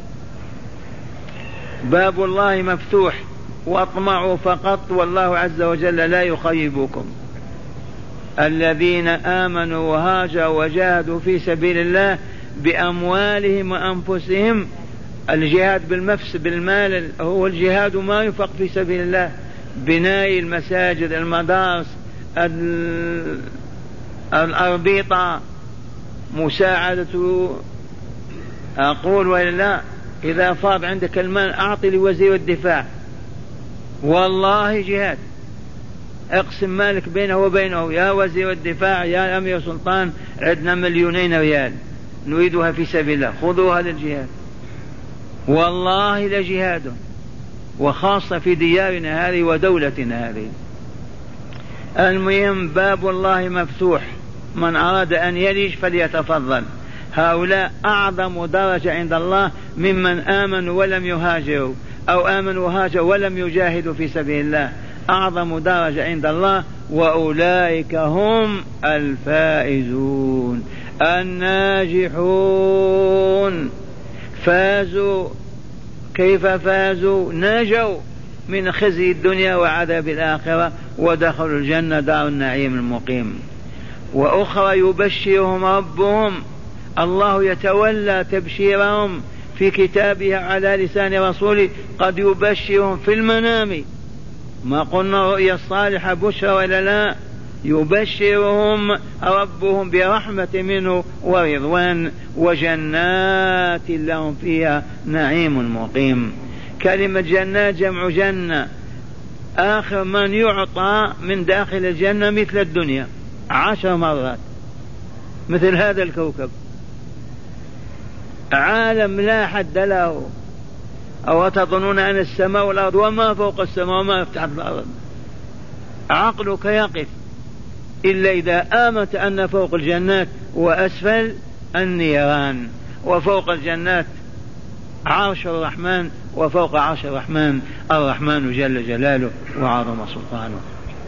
باب الله مفتوح واطمعوا فقط والله عز وجل لا يخيبكم. الذين آمنوا وهاجروا وجاهدوا في سبيل الله بأموالهم وأنفسهم. الجهاد بالنفس بالمال هو الجهاد ما ينفق في سبيل الله، بناء المساجد، المدارس، الأربطة، مساعدة. أقول ولا إذا فاض عندك المال أعطي لوزير الدفاع، والله جهاد. اقسم مالك بينه وبينه، يا وزير الدفاع يا أمير سلطان عندنا 2,000,000 ريال نريدها في سبيل الله، خذوها للجهاد، والله لجهاد، وخاصة في ديارنا هذه ودولتنا هذه. المهم باب الله مفتوح، من أراد أن يلج فليتفضل. هؤلاء أعظم درجة عند الله ممن آمنوا ولم يهاجروا، أو آمنوا وهاجروا ولم يجاهدوا في سبيل الله، أعظم درجة عند الله، وأولئك هم الفائزون الناجحون. فازوا. كيف فازوا؟ نجوا من خزي الدنيا وعذاب الآخرة ودخلوا الجنة دار النعيم المقيم. وأخرى يبشرهم ربهم، الله يتولى تبشيرهم في كتابه على لسان رسوله، قد يبشرهم في المنام، ما قلنا رؤيا الصالحة بشرى ولا لا، يبشرهم ربهم برحمة منه ورضوان وجنات لهم فيها نعيم مقيم. كلمة جنات جمع جنة، آخر من يعطى من داخل الجنة مثل الدنيا 10 مرات، مثل هذا الكوكب، عالم لا حد له. أو تظنون أن السماء والأرض وما فوق السماء وما تحت الأرض، عقلك يقف إلا إذا آمنت أن فوق الجنات وأسفل النيران، وفوق الجنات عرش الرحمن، وفوق عرش الرحمن الرحمن جل جلاله وعظم سلطانه،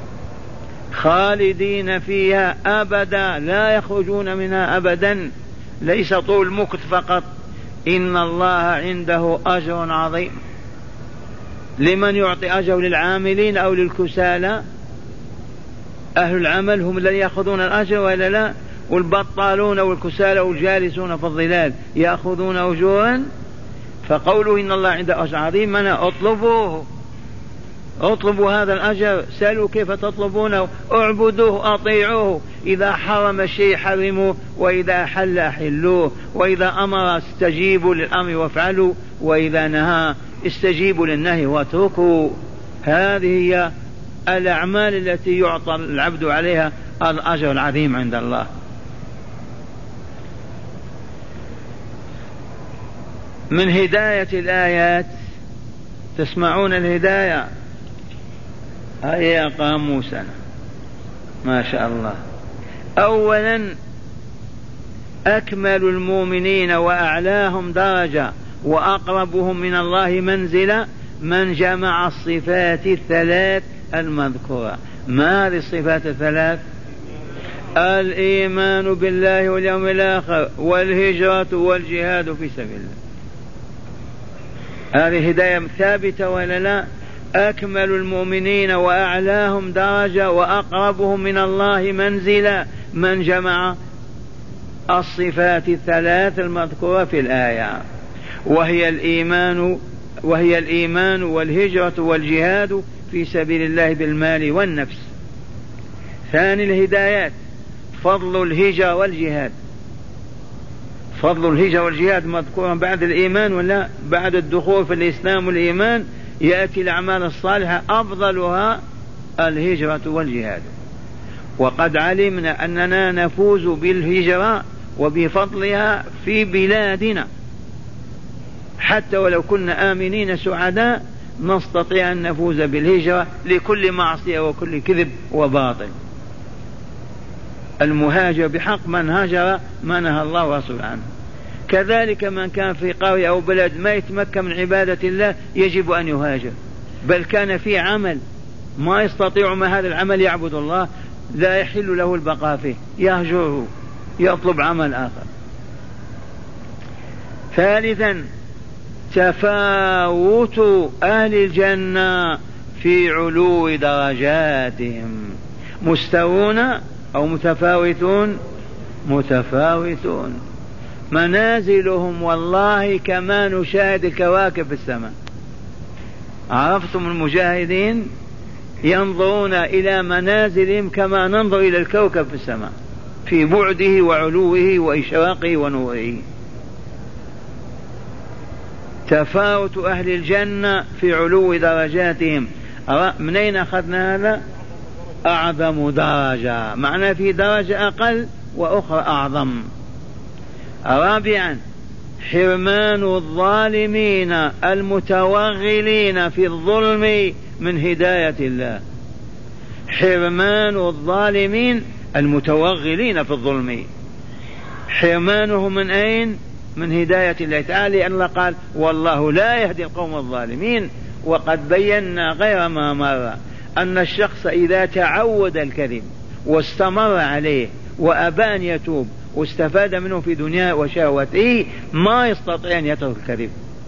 خالدين فيها أبدا لا يخرجون منها أبدا. ليس طول مكث فقط، إن الله عنده أجر عظيم. لمن يعطي أجر؟ للعاملين أو للكسالى؟ أهل العمل هم الذين يأخذون الأجر ولا لا؟ والبطالون والكسالى والجالسون في الظلال يأخذون أجورا؟ فقوله إن الله عنده أجر عظيم أنا أطلبوه، اطلبوا هذا الأجر، سألوا كيف تطلبونه، اعبدوه أطيعوه، إذا حرم الشيء حرموه، وإذا حل أحلوه، وإذا أمر استجيبوا للأمر وافعلوا، وإذا نهى استجيبوا للنهي واتركوا. هذه هي الأعمال التي يعطى العبد عليها الأجر العظيم عند الله. من هداية الآيات، تسمعون الهداية؟ هيا قاموسنا ما شاء الله. أولا أكمل المؤمنين وأعلاهم درجة وأقربهم من الله منزلة من جمع الصفات الثلاث المذكورة. ما هذه الصفات الثلاث؟ الإيمان بالله واليوم الآخر والهجرة والجهاد في سبيل الله. هذه هداية ثابتة ولا لا؟ أكمل المؤمنين وأعلاهم درجة وأقربهم من الله منزلا من جمع الصفات الثلاث المذكورة في الآية، وهي الإيمان والهجرة والجهاد في سبيل الله بالمال والنفس. ثاني الهدايات فضل الهجرة والجهاد. فضل الهجرة والجهاد مذكورا بعد الإيمان ولا بعد الدخول في الإسلام والإيمان؟ يأتي الأعمال الصالحة أفضلها الهجرة والجهاد. وقد علمنا أننا نفوز بالهجرة وبفضلها في بلادنا، حتى ولو كنا آمنين سعداء نستطيع أن نفوز بالهجرة لكل معصية وكل كذب وباطل. المهاجر بحق من هاجر ما نهى الله ورسوله عنه. كذلك من كان في قرية أو بلد ما يتمكن من عبادة الله يجب أن يهاجر، بل كان في عمل ما يستطيع ما هذا العمل يعبد الله لا يحل له البقاء فيه، يهجره يطلب عمل آخر. ثالثا تفاوت أهل الجنة في علو درجاتهم. مستوون أو متفاوتون؟ متفاوتون. منازلهم والله كما نشاهد الكواكب في السماء. عرفتم المجاهدين ينظرون إلى منازلهم كما ننظر إلى الكوكب في السماء في بعده وعلوه وإشراقه ونوره. تفاوت أهل الجنة في علو درجاتهم. منين أخذنا هذا؟ أعظم درجة، معنى في درجة أقل وأخرى أعظم. رابعا حرمان الظالمين المتوغلين في الظلم من هداية الله. حرمان الظالمين المتوغلين في الظلم، حرمانهم من أين؟ من هداية الله تعالى، لأن الله قال والله لا يهدي القوم الظالمين. وقد بينا غير ما مر أن الشخص إذا تعود الكذب واستمر عليه وأبى أن يتوب واستفاد منه في دنياه وشهوته ما يستطيع أن يترك الكذب.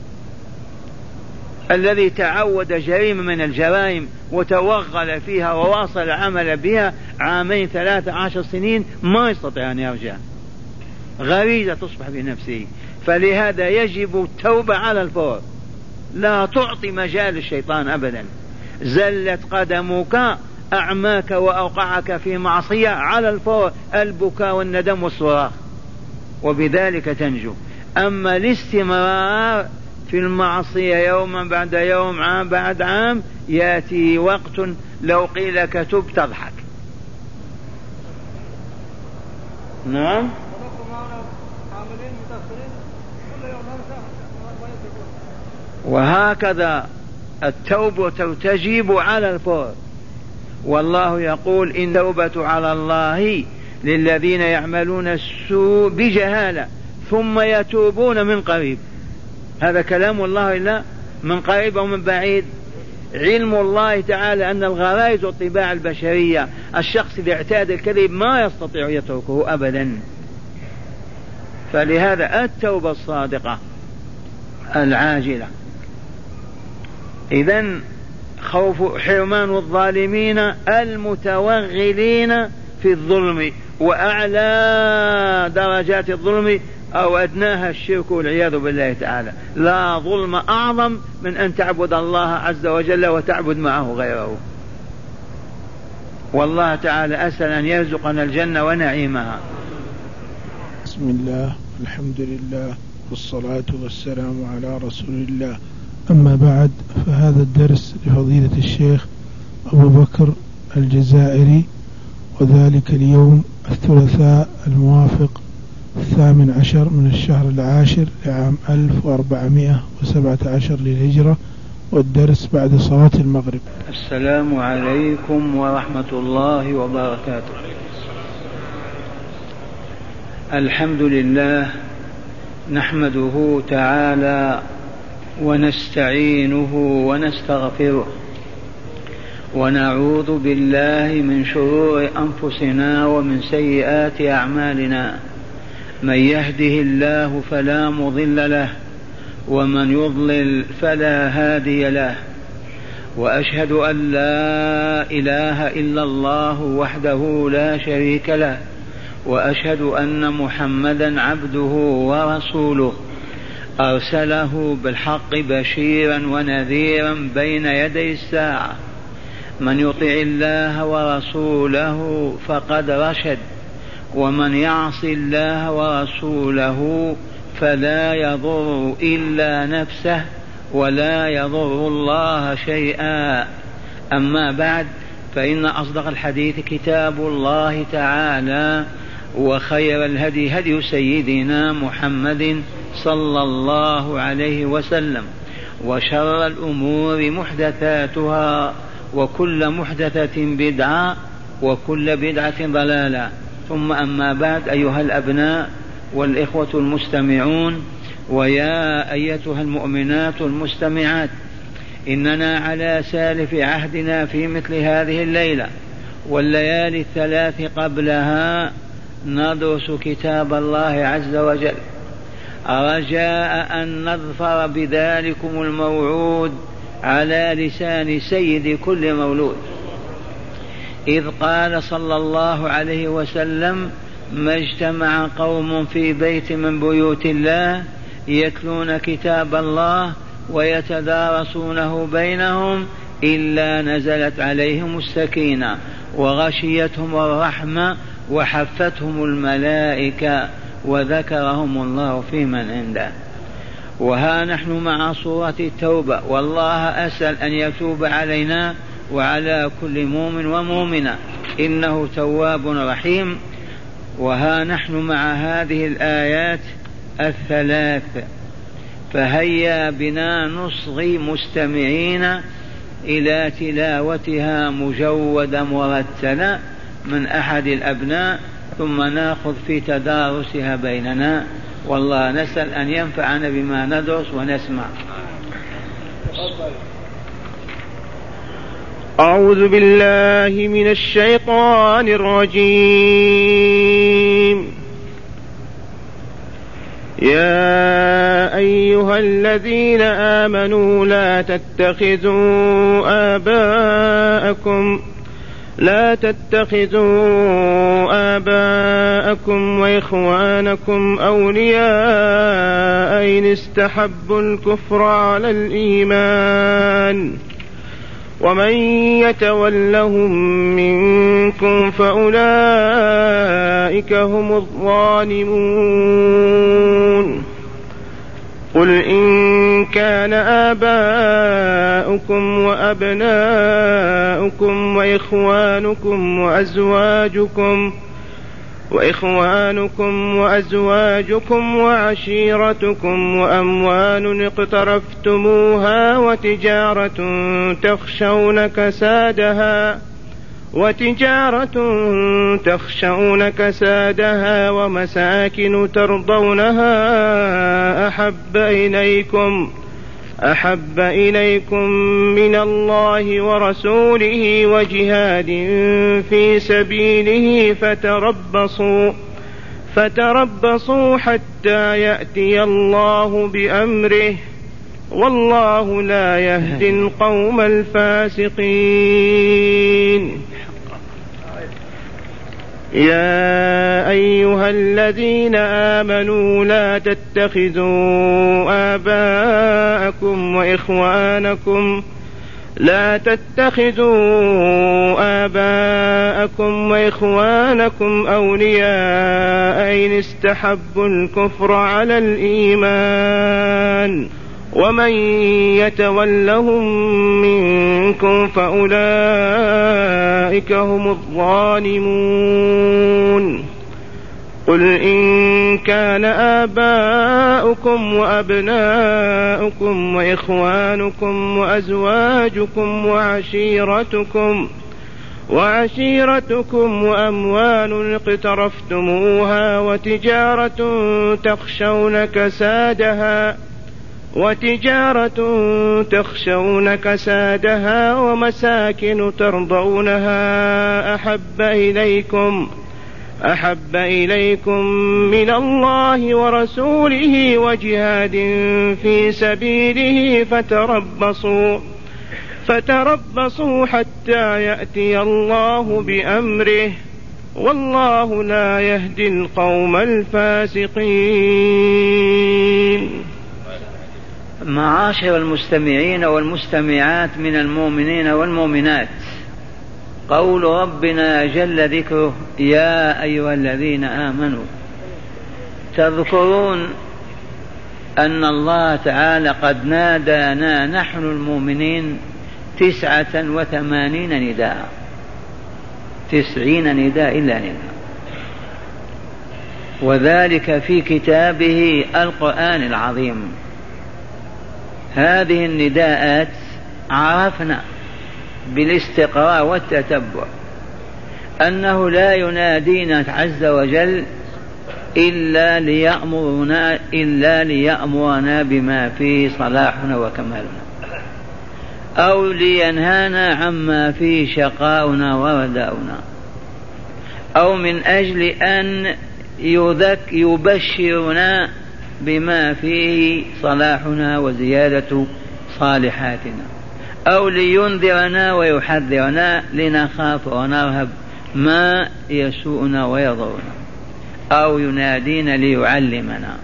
الذي تعود جريمة من الجرائم وتوغل فيها وواصل العمل بها 2 3 10 سنين ما يستطيع أن يرجع، غريزة تصبح بنفسه. فلهذا يجب التوبة على الفور، لا تعطي مجال للشيطان أبدا. زلت قدمك أعماك وأوقعك في معصية على الفور، البكاء والندم والصراخ، وبذلك تنجو. أما الاستمرار في المعصية يوما بعد يوم عام بعد عام يأتي وقت لو قيل لك تب تضحك. نعم. وهكذا التوبة تجيب على الفور. والله يقول إن توبة على الله للذين يعملون السوء بجهالة ثم يتوبون من قريب. هذا كلام الله إلا من قريب أو من بعيد. علم الله تعالى أن الغرائز والطباع البشرية، الشخص إذا اعتاد الكذب ما يستطيع يتركه أبدا. فلهذا التوبة الصادقة العاجلة. إذن خوف حرمان الظالمين المتوغلين في الظلم، وأعلى درجات الظلم أو أدناها الشرك والعياذ بالله تعالى. لا ظلم أعظم من أن تعبد الله عز وجل وتعبد معه غيره. والله تعالى أسأل أن يرزقنا الجنة ونعيمها. بسم الله، الحمد لله، والصلاة والسلام على رسول الله. أما بعد، فهذا الدرس لفضيلة الشيخ أبو بكر الجزائري، وذلك اليوم الثلاثاء الموافق 18 من الشهر العاشر لعام 1417 للهجرة، والدرس بعد صلاة المغرب. السلام عليكم ورحمة الله وبركاته. الحمد لله نحمده تعالى ونستعينه ونستغفره ونعوذ بالله من شرور أنفسنا ومن سيئات أعمالنا. من يهده الله فلا مضل له ومن يضلل فلا هادي له. وأشهد أن لا إله إلا الله وحده لا شريك له، وأشهد أن محمدا عبده ورسوله أرسله بالحق بشيرا ونذيرا بين يدي الساعة. من يطع الله ورسوله فقد رشد، ومن يعص الله ورسوله فلا يضر إلا نفسه ولا يضر الله شيئا. أما بعد، فإن أصدق الحديث كتاب الله تعالى، وخير الهدي هدي سيدنا محمد صلى الله عليه وسلم، وشر الأمور محدثاتها، وكل محدثة بدعة، وكل بدعة ضلالة. ثم أما بعد، أيها الأبناء والإخوة المستمعون، ويا أيتها المؤمنات المستمعات، إننا على سالف عهدنا في مثل هذه الليلة والليالي الثلاث قبلها ندرس كتاب الله عز وجل، رجاء أن نظفر بذلكم الموعود على لسان سيد كل مولود، إذ قال صلى الله عليه وسلم: ما اجتمع قوم في بيت من بيوت الله يتلون كتاب الله ويتدارسونه بينهم إلا نزلت عليهم السكينة وغشيتهم الرحمة وحفتهم الملائكة وذكرهم الله في من عنده. وها نحن مع سورة التوبة، والله أسأل أن يتوب علينا وعلى كل مؤمن ومؤمنة، إنه تواب رحيم. وها نحن مع هذه الآيات الثلاث، فهيا بنا نصغي مستمعين إلى تلاوتها مجودة مرتلة من أحد الأبناء، ثم نأخذ في تدارسها بيننا، والله نسأل أن ينفعنا بما ندرس ونسمع. أعوذ بالله من الشيطان الرجيم. يا أيها الذين آمنوا لا تتخذوا آباءكم وإخوانكم أولياء إن استحبوا الكفر على الإيمان، ومن يتولهم منكم فأولئك هم الظالمون. قل إن كان آباؤكم وأبناؤكم وإخوانكم وأزواجكم وعشيرتكم وأموال اقترفتموها وتجارة تخشون كسادها ومساكن ترضونها أحب إليكم من الله ورسوله وجهاد في سبيله فتربصوا حتى يأتي الله بأمره، والله لا يهدي القوم الفاسقين. يا أيها الذين آمنوا لا تتخذوا آباءكم وإخوانكم أولياء إن استحبوا الكفر على الإيمان، ومن يتولهم منكم فأولئك هم الظالمون. قل إن كان آباؤكم وأبناؤكم وإخوانكم وأزواجكم وعشيرتكم وأموال اقترفتموها وتجارة تخشون كسادها ومساكن ترضونها أحب إليكم من الله ورسوله وجهاد في سبيله فتربصوا حتى يأتي الله بأمره والله لا يهدي القوم الفاسقين. معاشر المستمعين والمستمعات من المؤمنين والمؤمنات، قول ربنا جل ذكره: يا أيها الذين آمنوا. تذكرون أن الله تعالى قد نادانا نحن المؤمنين 89 نداء، 90 نداء إلا نداء، وذلك في كتابه القرآن العظيم. هذه النداءات عرفنا بالاستقراء والتتبع أنه لا ينادينا عز وجل إلا ليأمرنا بما فيه صلاحنا وكمالنا، أو لينهانا عما فيه شقاؤنا ورداؤنا، أو من أجل أن يبشرنا بما فيه صلاحنا وزيادة صالحاتنا، أو لينذرنا ويحذرنا لنخاف ونرهب ما يسوءنا ويضرنا، أو ينادينا ليعلمنا.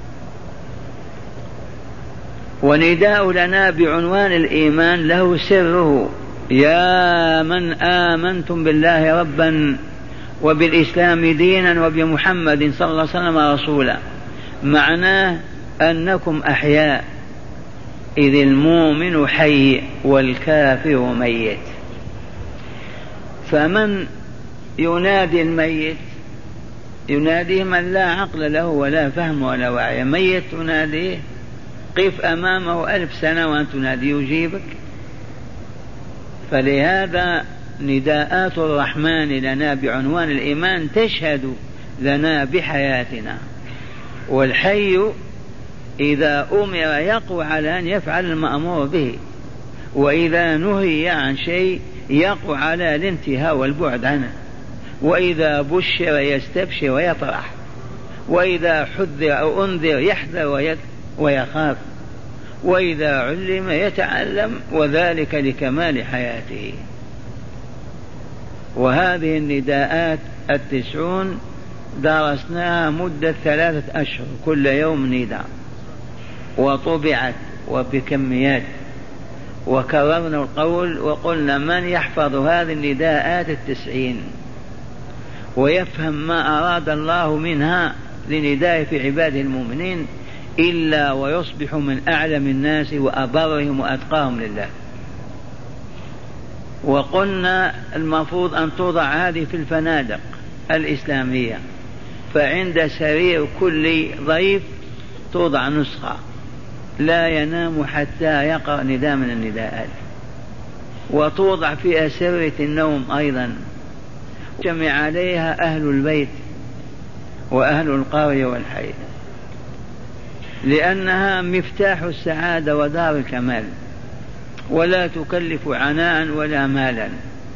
ونداء لنا بعنوان الإيمان له سره: يا من آمنتم بالله ربا وبالإسلام دينا وبمحمد صلى الله عليه وسلم رسولا. معناه أنكم أحياء، إذ المؤمن حي والكافر ميت. فمن ينادي الميت يناديه من لا عقل له ولا فهم ولا وعي. ميت تناديه، قف أمامه 1000 سنة وأن تنادي يجيبك. فلهذا نداءات الرحمن لنا بعنوان الإيمان تشهد لنا بحياتنا. والحي إذا أمر يقوى على أن يفعل المأمور به، وإذا نهي عن شيء يقوى على الانتهاء والبعد عنه، وإذا بشر يستبشر ويطرح، وإذا حذر أو أنذر يحذر ويخاف، وإذا علم يتعلم، وذلك لكمال حياته. وهذه النداءات 90 درسناها مدة 3 أشهر، كل يوم نداء، وطبعت وبكميات، وكررنا القول وقلنا: من يحفظ هذه النداءات 90 ويفهم ما أراد الله منها لنداء في عباده المؤمنين إلا ويصبح من أعلم الناس وأبرهم وأتقاهم لله. وقلنا المفروض أن توضع هذه في الفنادق الإسلامية، فعند سرير كل ضيف توضع نسخة لا ينام حتى يقرأ نداء من النداءات، وتوضع في أسرة النوم أيضا، جمع عليها أهل البيت وأهل القرية والحي، لأنها مفتاح السعادة ودار الكمال، ولا تكلف عناء ولا مالا.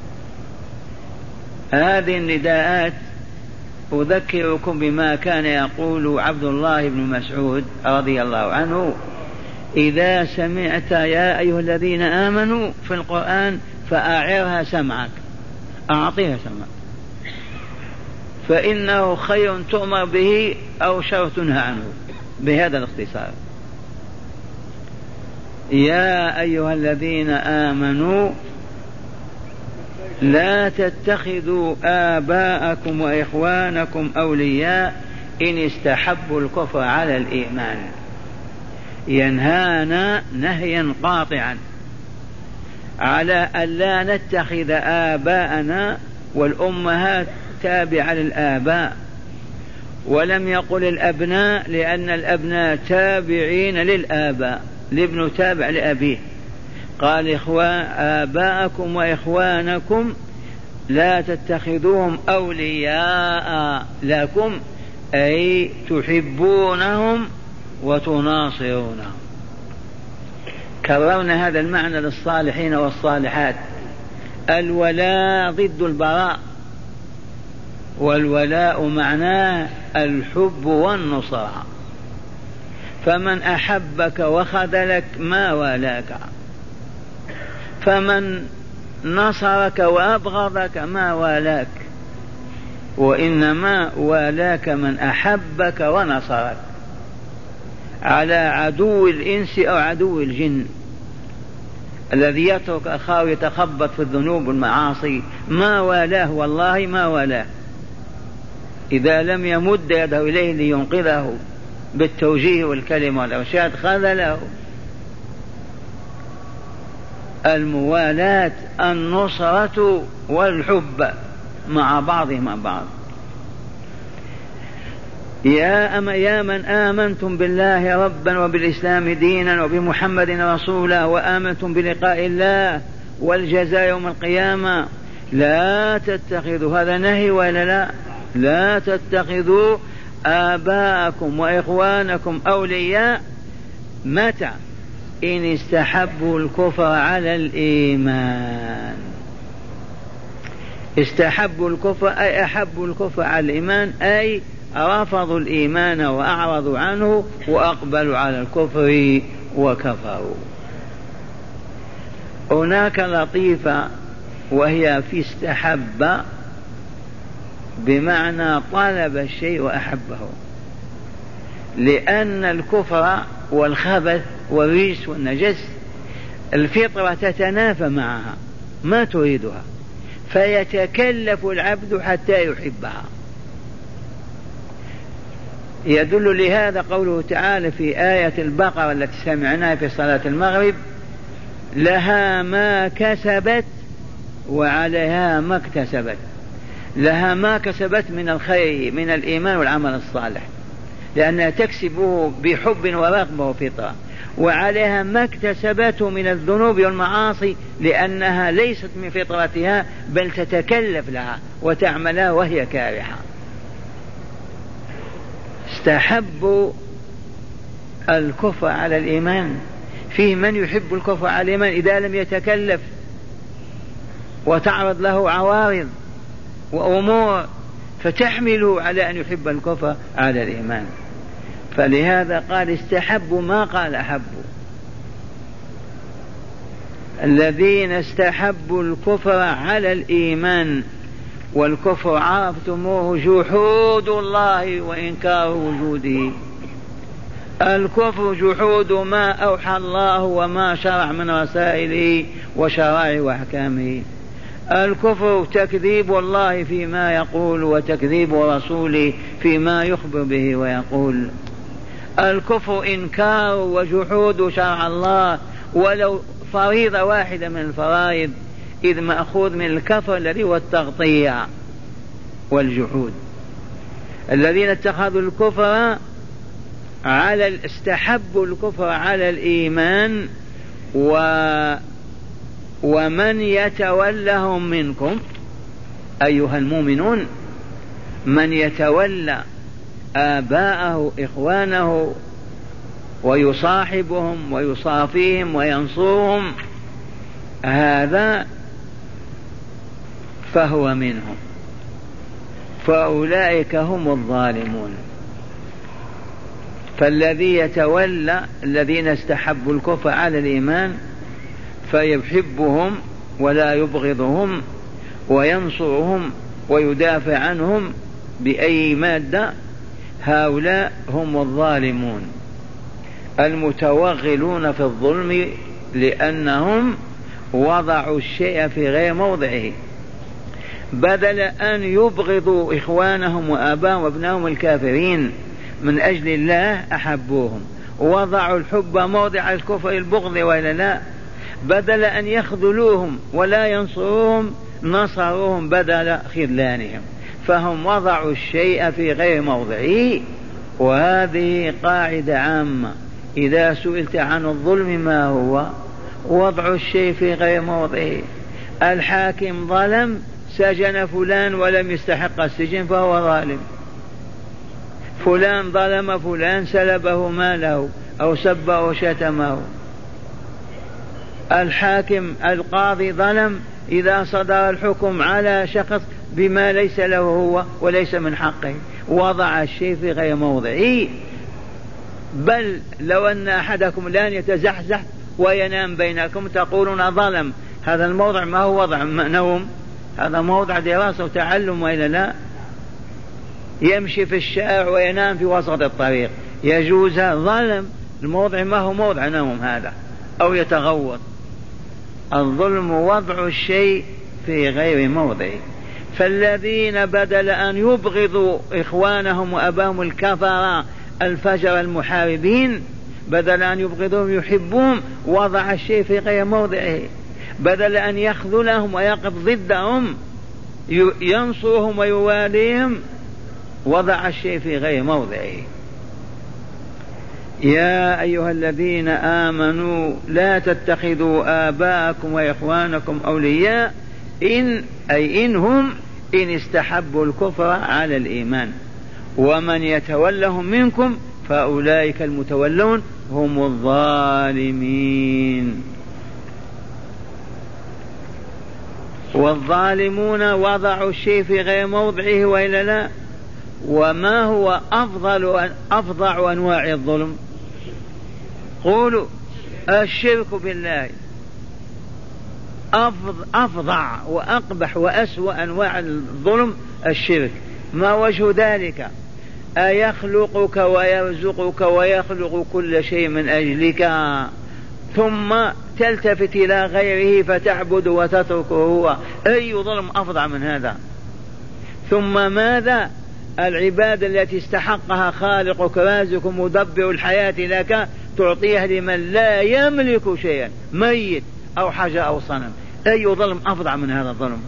هذه النداءات أذكركم بما كان يقول عبد الله بن مسعود رضي الله عنه: إذا سمعت يا أيها الذين آمنوا في القرآن فأعرها سمعك، أعطيها سمعك، فإنه خير تؤمر به أو شر تنهى عنه، بهذا الاختصار. يا أيها الذين آمنوا لا تتخذوا آباءكم وإخوانكم أولياء إن استحبوا الكفر على الإيمان. ينهانا نهيا قاطعا على أن لا نتخذ آباءنا والأمهات تابعة للآباء، ولم يقل الأبناء لأن الأبناء تابعين للآباء، الابن تابع لأبيه. قال آباءكم وإخوانكم لا تتخذوهم أولياء لكم، أي تحبونهم وتناصرونهم. كررنا هذا المعنى للصالحين والصالحات. الولاء ضد البراء، والولاء معناه الحب والنصرة، فمن أحبك وخذلك ما والاك، فمن نصرك وأبغضك ما والاك، وإنما والاك من أحبك ونصرك، على عدو الإنس أو عدو الجن الذي يترك أخاه يتخبط في الذنوب والمعاصي ما والاه، والله ما والاه، إذا لم يمد يده إليه لينقذه بالتوجيه والكلمة والإرشاد خذله. الموالاة النصرة والحب مع بعضهم بعض. يا من آمنتم بالله ربا وبالإسلام دينا وبمحمد رسولا وآمنتم بلقاء الله والجزاء يوم القيامة، لا تتخذوا، هذا نهي ولا لا تتخذوا آباءكم وإخوانكم أولياء. متى؟ إن استحبوا الكفر على الإيمان. استحبوا الكفر أي أحبوا الكفر على الإيمان، أي رفضوا الإيمان وأعرضوا عنه وأقبلوا على الكفر وكفروا. هناك لطيفة وهي في استحب بمعنى طلب الشيء وأحبه، لأن الكفر والخبث والرجس والنجس الفطرة تتنافى معها ما تريدها، فيتكلف العبد حتى يحبها. يدل لهذا قوله تعالى في آية البقرة التي سمعناها في صلاة المغرب: لها ما كسبت وعليها ما اكتسبت. لها ما كسبت من الخير من الإيمان والعمل الصالح، لأنها تكسبه بحب ورغبة وفطرة، وعليها ما اكتسبته من الذنوب والمعاصي، لأنها ليست من فطرتها بل تتكلف لها وتعملها وهي كارهة. استحبوا الكفر على الإيمان. فيه من يحب الكفر على الإيمان إذا لم يتكلف وتعرض له عوارض وأمور فتحمله على أن يحب الكفر على الإيمان، فلهذا قال استحبوا ما قال أحبوا. الذين استحبوا الكفر على الإيمان، والكفر عرفتموه جحود الله وإنكار وجوده. الكفر جحود ما أوحى الله وما شرع من رسائله وشرائع وأحكامه. الكفر تكذيب الله فيما يقول وتكذيب رسوله فيما يخبر به ويقول. الكفر إنكار وجحود شرع الله ولو فريضة واحدة من الفرائض، إذ مأخوذ من الكفر الذي هو التغطية والجحود. الذين اتخذوا الكفر استحبوا الكفر على الإيمان، ومن يتولهم منكم أيها المؤمنون، من يتولى آباءه إخوانه ويصاحبهم ويصافيهم وينصرهم، هذا فهو منهم، فأولئك هم الظالمون. فالذي يتولى الذين استحبوا الكفر على الإيمان فيحبهم ولا يبغضهم وينصرهم ويدافع عنهم بأي مادة، هؤلاء هم الظالمون المتوغلون في الظلم، لأنهم وضعوا الشيء في غير موضعه. بدل أن يبغضوا إخوانهم وآباءهم وابنائهم الكافرين من أجل الله أحبوهم، وضعوا الحب موضع الكفر البغض وإلا لا. بدل أن يخذلوهم ولا ينصروهم نصروهم بدل خذلانهم، فهم وضعوا الشيء في غير موضعه. وهذه قاعدة عامة، إذا سئلت عن الظلم ما هو؟ وضع الشيء في غير موضعه. الحاكم ظلم، سجن فلان ولم يستحق السجن فهو ظالم. فلان ظلم فلان، سلبه ماله أو سبه وشتمه، الحاكم القاضي ظلم إذا صدر الحكم على شخص بما ليس له هو وليس من حقه، وضع الشيء في غير موضعه. بل لو أن أحدكم لن يتزحزح وينام بينكم تقولون ظلم، هذا الموضع ما هو وضع نوم، هذا موضع دراسة وتعلم، وإلا لا؟ يمشي في الشارع وينام في وسط الطريق يجوز؟ ظلم، الموضع ما هو موضع نوم هذا، أو يتغوط. الظلم وضع الشيء في غير موضعه. فالذين بدل أن يبغضوا إخوانهم وأباهم الكفر الفجر المحاربين، بدل أن يبغضهم يحبون، وضع الشيء في غير موضعه. بدل أن يخذلهم ويقف ضدهم ينصرهم ويواليهم، وضع الشيء في غير موضعه. يا أيها الذين آمنوا لا تتخذوا آباءكم وإخوانكم أولياء إنهم إن استحبوا الكفر على الإيمان ومن يتولهم منكم فأولئك المتولون هم الظالمين. والظالمون وضعوا الشيء في غير موضعه، وإلا لا؟ وما هو أفظع أنواع الظلم؟ قولوا الشرك بالله. أفظع وأقبح وأسوأ أنواع الظلم الشرك. ما وجه ذلك؟ أيخلقك ويرزقك ويخلق كل شيء من أجلك، ثم تلتفت إلى غيره فتعبد وتتركه هو؟ أي ظلم أفظع من هذا؟ ثم ماذا؟ العبادة التي استحقها خالقك رازقك مدبر الحياة لك تعطيها لمن لا يملك شيئا، ميت أو حجر أو صنم. أي ظلم أفظع من هذا الظلم؟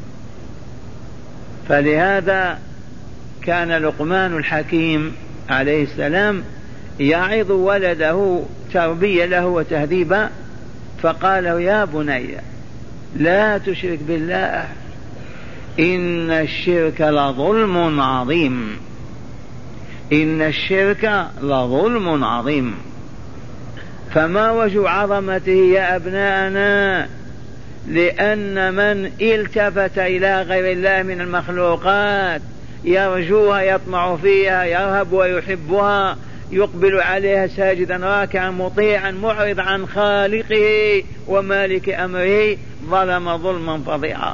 فلهذا كان لقمان الحكيم عليه السلام يعظ ولده تربية له وتهذيبا، فقال له يا بني لا تشرك بالله إن الشرك لظلم عظيم. إن الشرك لظلم عظيم. فما وجه عظمته يا أبناءنا؟ لأن من التفت إلى غير الله من المخلوقات يرجوها يطمع فيها يرهب ويحبها يقبل عليها ساجدا راكعا مطيعا معرض عن خالقه ومالك أمره ظلم ظلما فظيعا.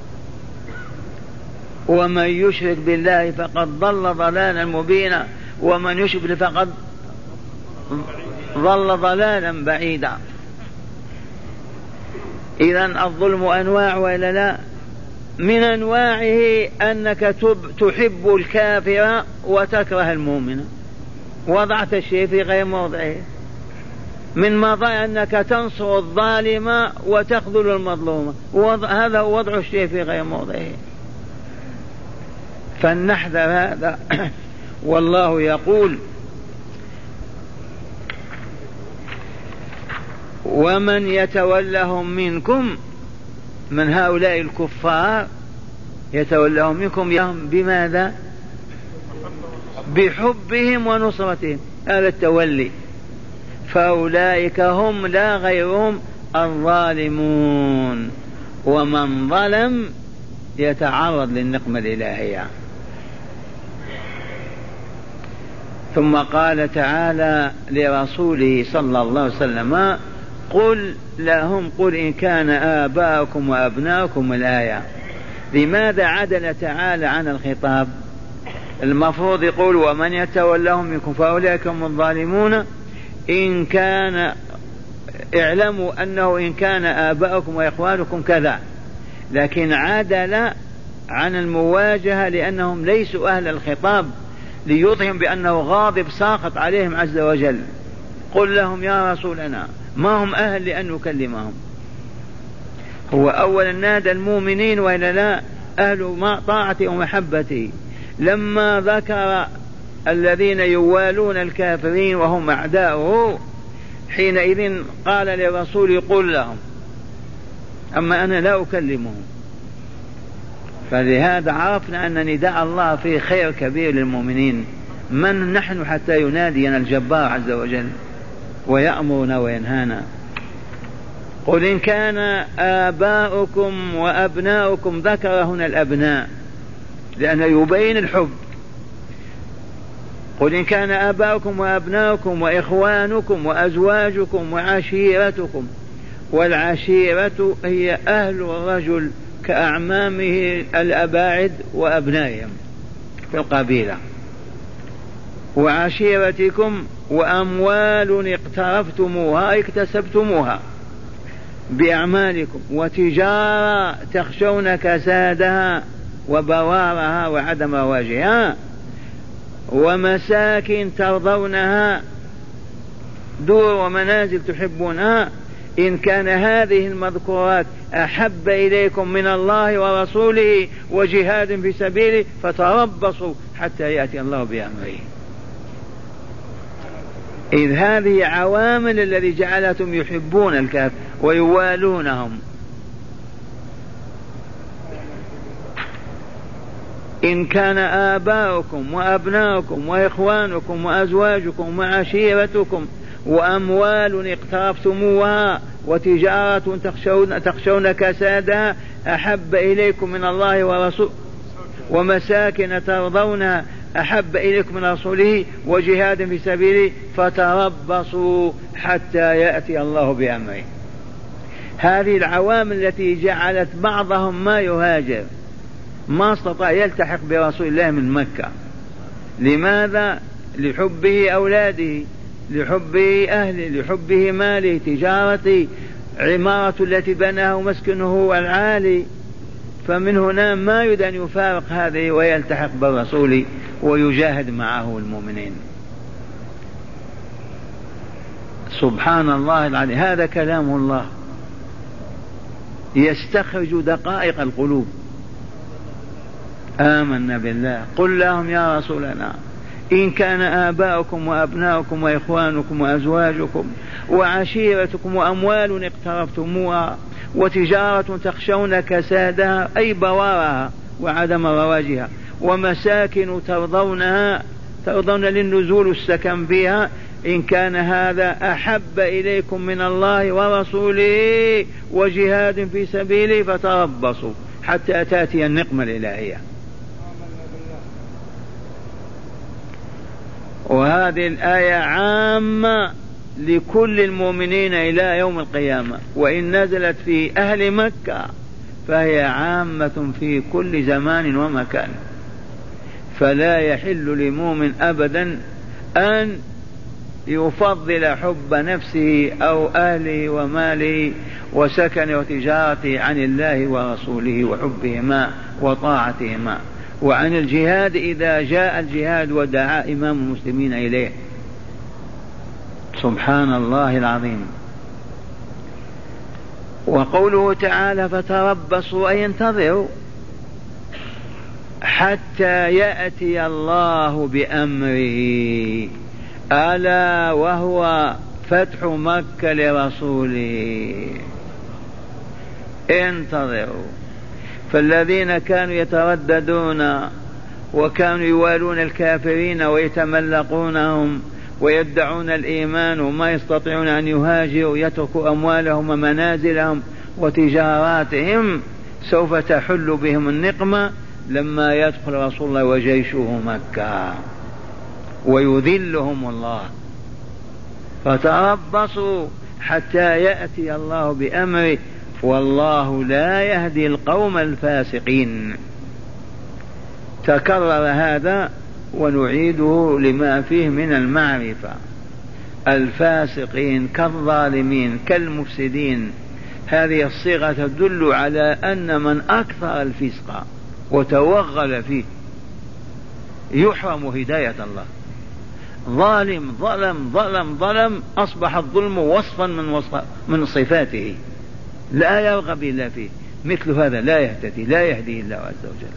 ومن يشرك بالله فقد ضل ضلالا مبينا، ومن يشرك فقد ضل ضلالا بعيدا. إذن الظلم أنواع ولا لا؟ من أنواعه أنك تحب الكافر وتكره المؤمن، وضعت الشيء في غير موضعه. من مضى أنك تنصر الظالم وتخذل المظلوم، هذا وضع الشيء في غير موضعه. فلنحذر هذا. والله يقول ومن يتولهم منكم، من هؤلاء الكفار يتولهم منكم بماذا؟ بحبهم ونصرتهم، هذا التولي. فأولئك هم لا غيرهم الظالمون. ومن ظلم يتعرض للنقمة الإلهية. ثم قال تعالى لرسوله صلى الله عليه وسلم قل لهم قل إن كان آباؤكم وأبناؤكم. الآية لماذا عدل تعالى عن الخطاب؟ المفروض يقول ومن يتولهم منكم فأولئك هم الظالمون. إن كان اعلموا أنه إن كان آباؤكم وإخوانكم كذا، لكن عدل عن المواجهة لأنهم ليسوا أهل الخطاب، ليظهر بأنه غاضب ساخط عليهم عز وجل. قل لهم يا رسولنا ما هم أهل لأن نكلمهم. هو أولا نادى المؤمنين وإلا لا؟ أهل طاعته ومحبته. لما ذكر الذين يوالون الكافرين وهم أعداؤه حينئذ قال للرسول قل لهم، أما أنا لا أكلمهم. فلهذا عرفنا أن نداء الله فيه خير كبير للمؤمنين. من نحن حتى ينادينا الجبار عز وجل ويأمرنا وينهانا؟ قل إن كان آباؤكم وأبناؤكم، ذكر هنا الأبناء لأنه يبين الحب. قل إن كان آباؤكم وأبناؤكم وإخوانكم وأزواجكم وعشيرتكم، والعشيرة هي أهل الرجل كأعمامه الأباعد وأبنائهم في القبيلة، وعشيرتكم وأموال اقترفتموها اكتسبتموها بأعمالكم، وتجارة تخشون كسادها وبوارها وعدم رواجها، ومساكن ترضونها، دور ومنازل تحبونها. إن كان هذه المذكورات أحب إليكم من الله ورسوله وجهاد في سبيله فتربصوا حتى يأتي الله بأمره. إذ هذه عوامل الذي جعلتهم يحبون الكافر ويوالونهم. إن كان آباؤكم وأبناؤكم وإخوانكم وأزواجكم وعشيرتكم وأموال اقترفتموها وتجارة تخشون كسادها أحب إليكم من الله ورسوله، ومساكن ترضونها أحب إليكم من رسوله وجهاد في سبيله فتربصوا حتى يأتي الله بأمره. هذه العوامل التي جعلت بعضهم ما يهاجر، ما استطاع يلتحق برسول الله من مكة. لماذا؟ لحبه أولاده، لحبه أهله، لحبه ماله، تجارته، عمارة التي بناه مسكنه العالي. فمن هنا ما يريد أن يفارق هذه ويلتحق بالرسول ويجاهد معه المؤمنين. سبحان الله العظيم، هذا كلام الله يستخرج دقائق القلوب. آمنا بالله. قل لهم يا رسولنا إن كان آباؤكم وأبناؤكم وإخوانكم وأزواجكم وعشيرتكم وأموال اقترفتموها وتجارة تخشون كسادها أي بوارها وعدم رواجها، ومساكن ترضون للنزول السكن فيها، إن كان هذا أحب إليكم من الله ورسوله وجهاد في سبيله فتربصوا حتى تأتي النقمة الإلهية. وهذه الآية عامة لكل المؤمنين إلى يوم القيامة، وإن نزلت في أهل مكة فهي عامة في كل زمان ومكان. فلا يحل لمؤمن أبدا أن يفضل حب نفسه أو أهله وماله وسكن وتجارته عن الله ورسوله وحبهما وطاعتهما، وعن الجهاد إذا جاء الجهاد ودعا إمام المسلمين إليه. سبحان الله العظيم. وقوله تعالى فتربصوا أي انتظروا حتى يأتي الله بأمره، ألا وهو فتح مكة لرسوله. انتظروا. فالذين كانوا يترددون وكانوا يوالون الكافرين ويتملقونهم ويدعون الإيمان وما يستطيعون أن يهاجروا، يتركوا أموالهم ومنازلهم وتجاراتهم، سوف تحل بهم النقمة لما يدخل رسول الله وجيشه مكة ويذلهم الله. فتربصوا حتى يأتي الله بأمره، والله لا يهدي القوم الفاسقين. تكرر هذا ونعيده لما فيه من المعرفة. الفاسقين كالظالمين كالمفسدين، هذه الصيغة تدل على أن من أكثر الفسق وتوغل فيه يحرم هداية الله. ظالم ظلم ظلم ظلم، أصبح الظلم وصفا من صفاته، لا يرغب إلا فيه. مثل هذا لا يهتدي، لا يهدي الله عز وجل.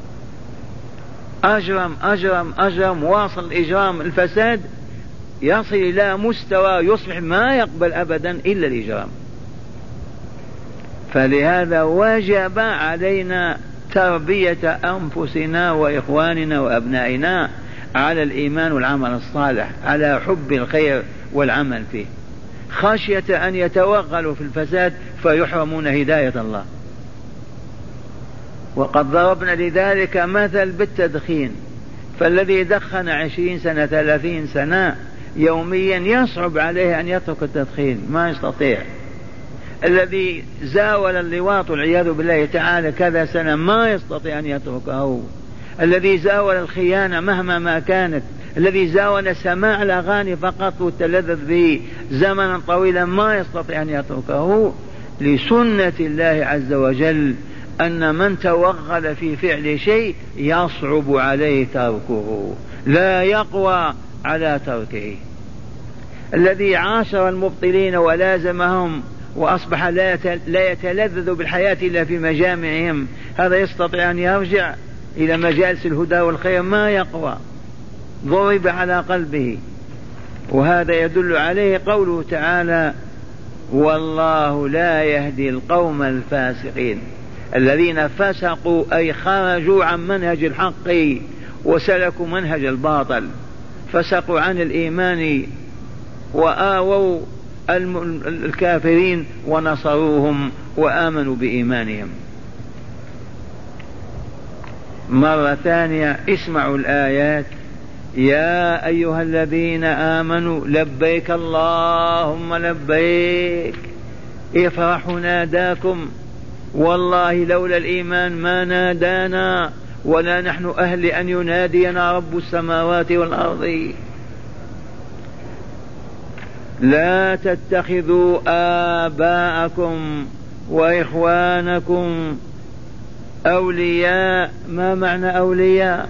أجرم أجرم أجرم، واصل الإجرام الفساد يصل إلى مستوى يصبح ما يقبل أبدا إلا الإجرام. فلهذا وجب علينا تربية أنفسنا وإخواننا وأبنائنا على الإيمان والعمل الصالح، على حب الخير والعمل فيه. خشية أن يتوغلوا في الفساد فيحرمون هداية الله. وقد ضربنا لذلك مثل بالتدخين، فالذي دخن 20 سنة 30 سنة يوميا يصعب عليه أن يترك التدخين، ما يستطيع. الذي زاول اللواط والعياذ بالله تعالى كذا سنة ما يستطيع أن يتركه. الذي زاول الخيانة مهما ما كانت، الذي زاول سماع الأغاني فقط والتلذذ به زمنا طويلا ما يستطيع أن يتركه، لسنة الله عز وجل أن من توغل في فعل شيء يصعب عليه تركه، لا يقوى على تركه. الذي عاشر المبطلين ولازمهم وأصبح لا يتلذذ بالحياة إلا في مجامعهم، هذا يستطيع أن يرجع إلى مجالس الهدى والخير؟ ما يقوى، ضرب على قلبه. وهذا يدل عليه قوله تعالى: والله لا يهدي القوم الفاسقين. الذين فسقوا أي خرجوا عن منهج الحق وسلكوا منهج الباطل، فسقوا عن الإيمان وآووا الكافرين ونصروهم وآمنوا بإيمانهم. مرة ثانية اسمعوا الآيات: يا أيها الذين آمنوا لبيك اللهم لبيك، افرحوا ناداكم، والله لولا الإيمان ما نادانا ولا نحن أهل أن ينادينا رب السماوات والأرض. لا تتخذوا آباءكم وإخوانكم أولياء. ما معنى أولياء؟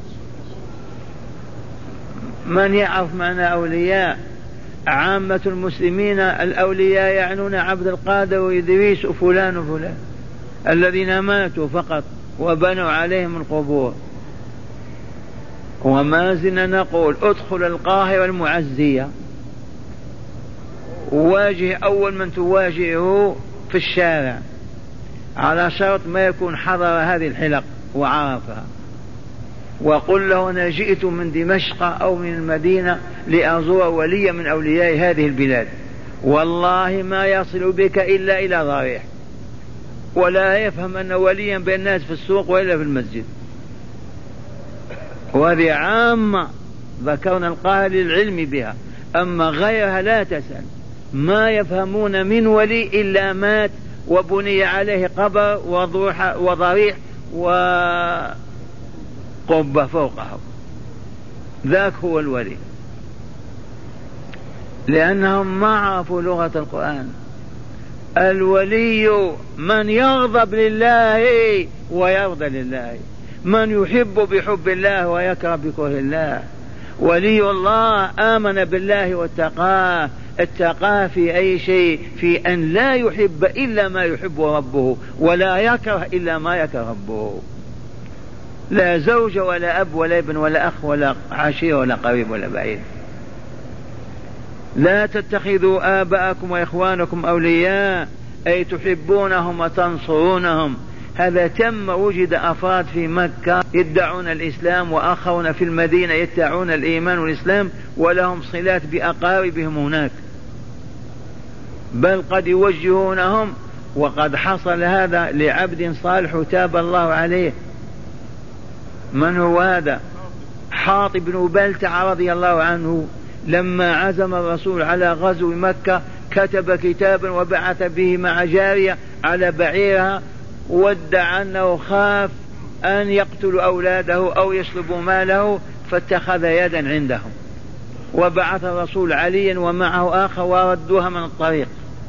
من يعرف معنى أولياء؟ عامة المسلمين الأولياء يعنون عبد القادر وإدريس وفلان وفلان الذين ماتوا فقط وبنوا عليهم القبور. وما زلنا نقول: ادخل القاهرة المعزية، واجه أول من تواجهه في الشارع، على شرط ما يكون حضر هذه الحلق وعرفها، وقل له: أنا جئت من دمشق أو من المدينة لأزور وليا من أولياء هذه البلاد، والله ما يصل بك إلا إلى ضريح، ولا يفهم أن وليا بين الناس في السوق وإلا في المسجد. وهذه عامة ذكرنا القاهرة للعلم بها، أما غيرها لا تسأل. ما يفهمون من ولي إلا مات وبني عليه قبر وضريح وقبة فوقه، ذاك هو الولي، لأنهم ما عرفوا لغة القرآن. الولي من يغضب لله ويرضى لله، من يحب بحب الله ويكره بكره الله. ولي الله آمن بالله واتقاه، اتقاه في أي شيء، في أن لا يحب إلا ما يحب ربه ولا يكره إلا ما يكره ربه. لا زوج ولا أب ولا ابن ولا أخ ولا عشير ولا قريب ولا بعيد. لا تتخذوا آباءكم وإخوانكم أولياء أي تحبونهم وتنصرونهم. هذا تم. وجد أفراد في مكة يدعون الإسلام وآخرون في المدينة يدعون الإيمان والإسلام ولهم صلات بأقاربهم هناك، بل قد يوجهونهم. وقد حصل هذا لعبد صالح تاب الله عليه. من هو هذا؟ حاطب بن بلتع رضي الله عنه، لما عزم الرسول على غزو مكة كتب كتابا وبعث به مع جارية على بعيرها، وادعى أنه خاف أن يقتلوا أولاده أو يسلبوا ماله، فاتخذ يدا عندهم، وبعث الرسول عليا ومعه آخر وردوها من الطريق،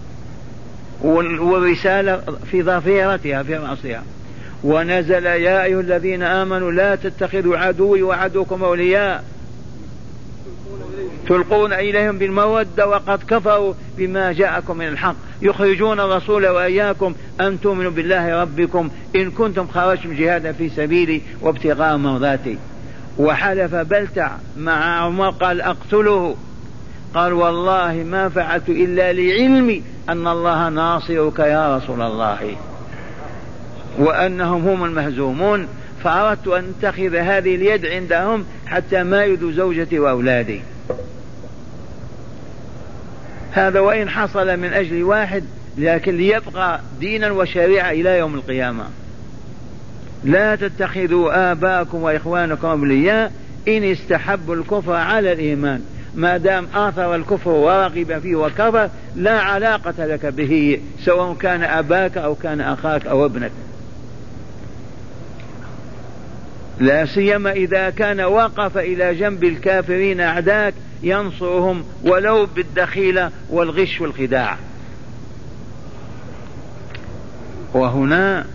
والرسالة في ظفيرتها في رأسها. ونزل: يا أيها الذين آمنوا لا تتخذوا عدوي وعدوكم أولياء تلقون إليهم بالمودة وقد كفروا بما جاءكم من الحق يخرجون الرسول وإياكم أن تؤمنوا بالله ربكم إن كنتم خرجتم جهادا في سبيلي وابتغاء مرضاتي. وحلف بلتع مع عمر قال: أقتله. قال: والله ما فعلت إلا لعلمي أن الله ناصرك يا رسول الله وأنهم هم المهزومون، فأردت أن أتخذ هذه اليد عندهم حتى ما يؤذوا زوجتي وأولادي. هذا وإن حصل من أجل واحد، لكن ليبقى دينا وشريعة إلى يوم القيامة. لا تتخذوا آباءكم وإخوانكم أولياء إن استحبوا الكفر على الإيمان، ما دام آثر الكفر ورغب فيه وكفر لا علاقة لك به، سواء كان أباك أو كان أخاك أو ابنك، لا سيما إذا كان وقف إلى جنب الكافرين أعداك ينصرهم ولو بالدخيلة والغش والخداع. وهنا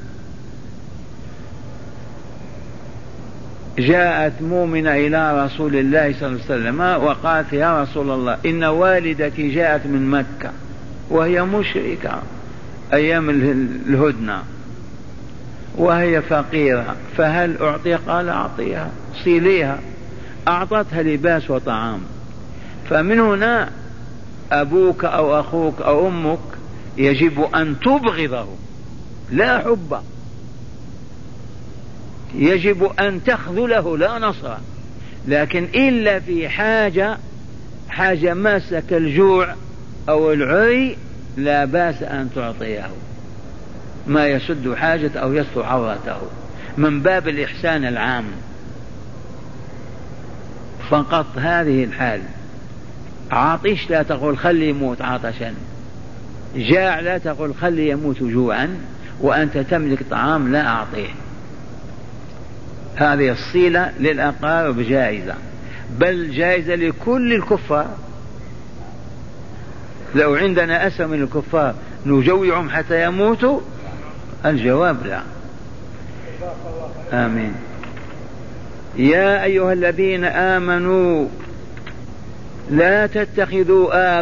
جاءت مؤمنة إلى رسول الله صلى الله عليه وسلم وقالت: يا رسول الله، إن والدتي جاءت من مكة وهي مشركة أيام الهدنة وهي فقيرة، فهل أعطيها؟ قال: أعطيها، صليها. أعطتها لباس وطعام. فمن هنا أبوك أو أخوك أو أمك يجب أن تبغضه، لا حب، يجب أن تخذله لا نصر، لكن إلا في حاجة ماسة كالجوع أو العري لا بأس أن تعطيه ما يسد حاجة أو يستر عورته من باب الإحسان العام فقط. هذه الحال. عاطش لا تقول خلي يموت عطشا، جاع لا تقول خلي يموت جوعا، وأنت تملك طعام لا أعطيه. هذه الصلة للأقارب جائزة، بل جائزة لكل الكفار. لو عندنا أسر من الكفار نجوعهم حتى يموتوا؟ الجواب لا. آمين. يا أيها الذين آمنوا لا تتخذوا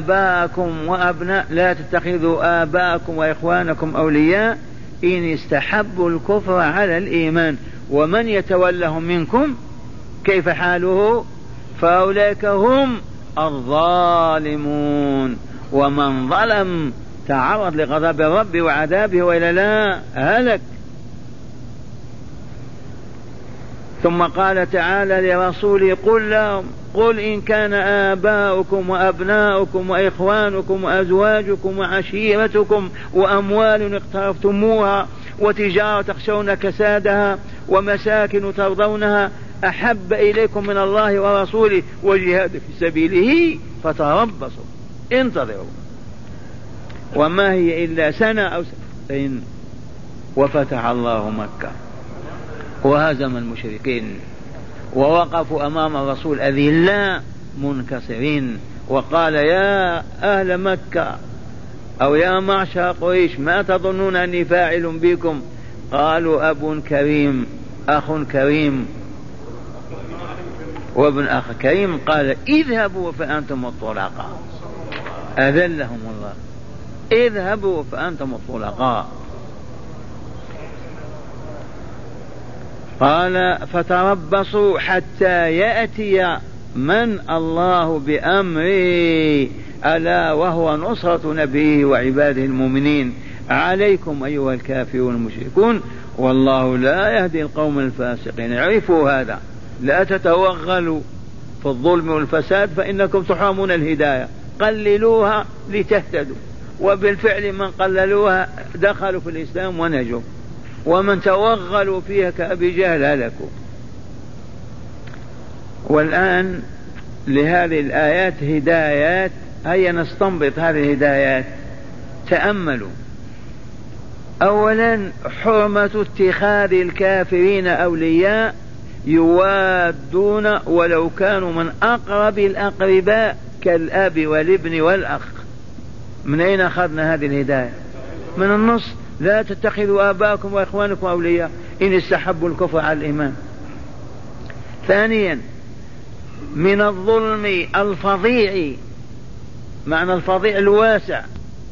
آباءكم وإخوانكم أولياء إن استحبوا الكفر على الإيمان ومن يتولهم منكم كيف حاله؟ فأولئك هم الظالمون. ومن ظلم تعرض لغضب الرب وعذابه وإلى لا هلك. ثم قال تعالى لرسوله: قل إن كان آباؤكم وأبناؤكم وإخوانكم وأزواجكم وعشيرتكم وأموال اقترفتموها وتجارة تخشون كسادها ومساكن ترضونها أحب إليكم من الله ورسوله وجهاد في سبيله فتربصوا انتظروا. وما هي إلا سنة أو سنتين وفتح الله مكة وهزم المشركين ووقفوا أمام الرسول أذلاء منكسرين، وقال: يا أهل مكة أو يا معشر قريش ما تظنون أني فاعل بكم؟ قالوا: أب كريم، أخ كريم، وابن أخ كريم. قال: اذهبوا فأنتم الطلقاء. أذلهم الله. اذهبوا فأنتم الطلقاء. قال: فتربصوا حتى يأتي من الله بأمره ألا وهو نصرة نبيه وعباده المؤمنين. عليكم أيها الكافرون المشركون والله لا يهدي القوم الفاسقين. اعرفوا هذا، لا تتوغلوا في الظلم والفساد فإنكم تحرمون الهداية. قللوها لتهتدوا، وبالفعل من قللوها دخلوا في الإسلام ونجوا، ومن توغلوا فيها كأبي جهل هلكوا. والآن لهذه الآيات هدايات، هيا نستنبط هذه الهدايات. تأملوا. أولا حرمة اتخاذ الكافرين أولياء يوادون ولو كانوا من أقرب الأقرباء كالأب والابن والأخ. من أين أخذنا هذه الهداية؟ من النص: لا تتخذوا آباءكم وإخوانكم أولياء إن استحبوا الكفر على الإيمان. ثانيا من الظلم الفظيع، معنى الفظيع الواسع،